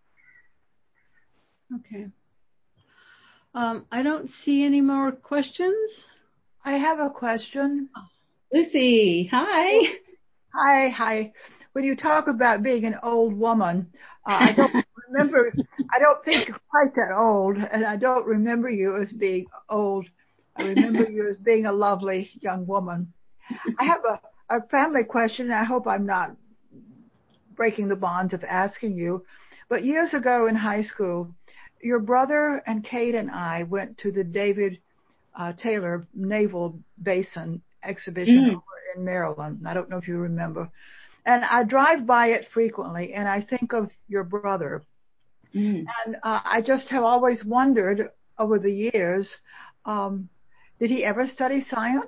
S1: Okay. Um, I don't see any more questions.
S4: I have a question.
S2: Lucy, hi.
S4: Hi, hi. When you talk about being an old woman, uh, I don't remember, I don't think you're quite that old, and I don't remember you as being old. I remember you as being a lovely young woman. I have a, a family question, and I hope I'm not breaking the bonds of asking you. But years ago in high school, your brother and Kate and I went to the David uh, Taylor Naval Basin exhibition
S2: Mm.
S4: over in Maryland. I don't know if you remember. And I drive by it frequently, and I think of your brother.
S2: Mm.
S4: And uh, I just have always wondered over the years, um, did he ever study science?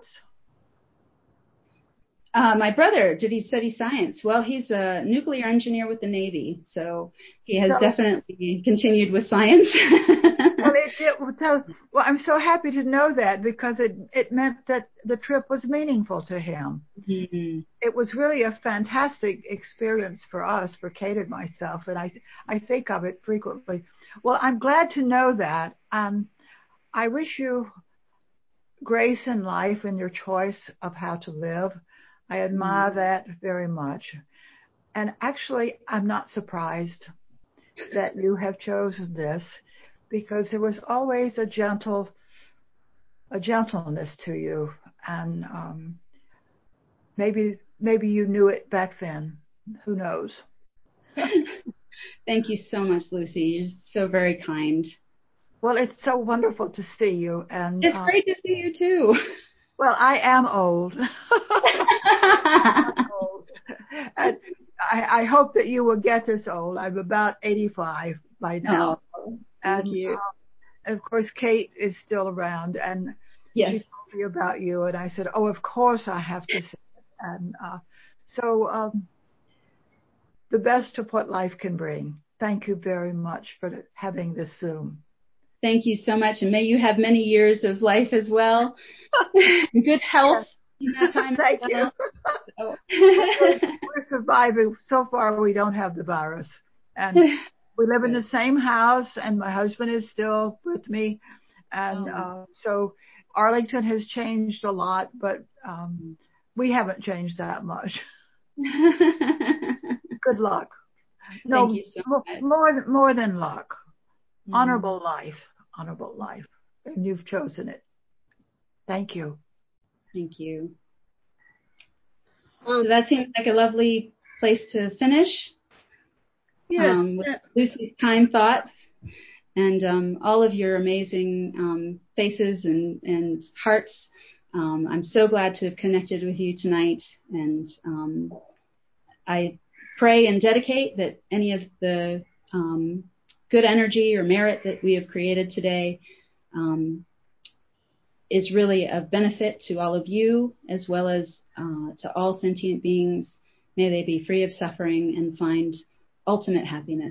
S2: Uh, my brother, did he study science? Well, he's a nuclear engineer with the Navy, so he has
S4: So-
S2: definitely continued with science.
S4: Well, it, it, so, well, I'm so happy to know that because it, it meant that the trip was meaningful to him.
S2: Mm-hmm.
S4: It was really a fantastic experience for us, for Kate and myself, and I I think of it frequently. Well, I'm glad to know that. Um, I wish you grace in life and your choice of how to live. I admire
S2: Mm-hmm.
S4: that very much. And actually, I'm not surprised that you have chosen this because there was always a gentle, a gentleness to you, and um, maybe maybe you knew it back then. Who knows?
S2: Thank you so much, Lucy. You're so very kind.
S4: Well, it's so wonderful to see you, and
S2: It's
S4: uh,
S2: great to see you too.
S4: well, I am old. I'm old. And I, I hope that you will get this old. I'm about eighty-five by now.
S2: Oh, thank
S4: and,
S2: you.
S4: Um, and of course, Kate is still around, and
S2: Yes.
S4: she told me about you, and I said, "Oh, of course I have to say it." And uh, so, um, the best of what life can bring. Thank you very much for having this Zoom.
S2: Thank you so much, and may you have many years of life as well. Good health in that time.
S4: Thank
S2: as well.
S4: you.
S2: Oh.
S4: we're, we're surviving. So far, we don't have the virus. And we live in the same house, and my husband is still with me. And uh, so Arlington has changed a lot, but um, we haven't changed that much. Good luck. No,
S2: Thank you so
S4: more,
S2: much.
S4: more than, more than luck.
S2: Mm.
S4: Honorable life. Honorable life. And you've chosen it. Thank you.
S2: Thank you. So that seems like a lovely place to finish.
S1: Yes.
S2: Um, with Lucy's kind thoughts and um, all of your amazing um, faces and, and hearts. Um, I'm so glad to have connected with you tonight. And um, I pray and dedicate that any of the um, good energy or merit that we have created today um, is really of benefit to all of you, as well as uh, to all sentient beings. May they be free of suffering and find ultimate happiness.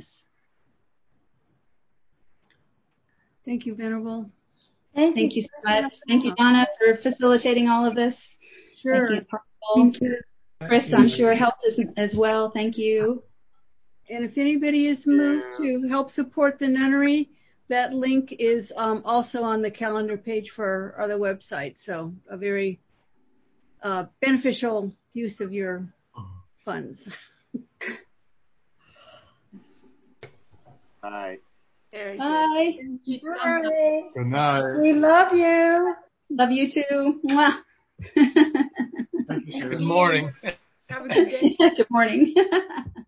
S1: Thank you, Venerable.
S2: Thank, Thank you, you so much. Thank you, Donna, for facilitating all of this.
S1: Sure.
S2: Thank you, Thank you. Chris, I'm sure helped as, as well. Thank you.
S1: And if anybody is moved to help support the nunnery, that link is um, also on the calendar page for our other website. So a very uh, beneficial use of your funds.
S10: Bye.
S2: Bye.
S4: Bye.
S10: Good night.
S4: We love you.
S2: Love you too. Mwah.
S5: Good morning.
S4: Have a good day.
S2: Good morning.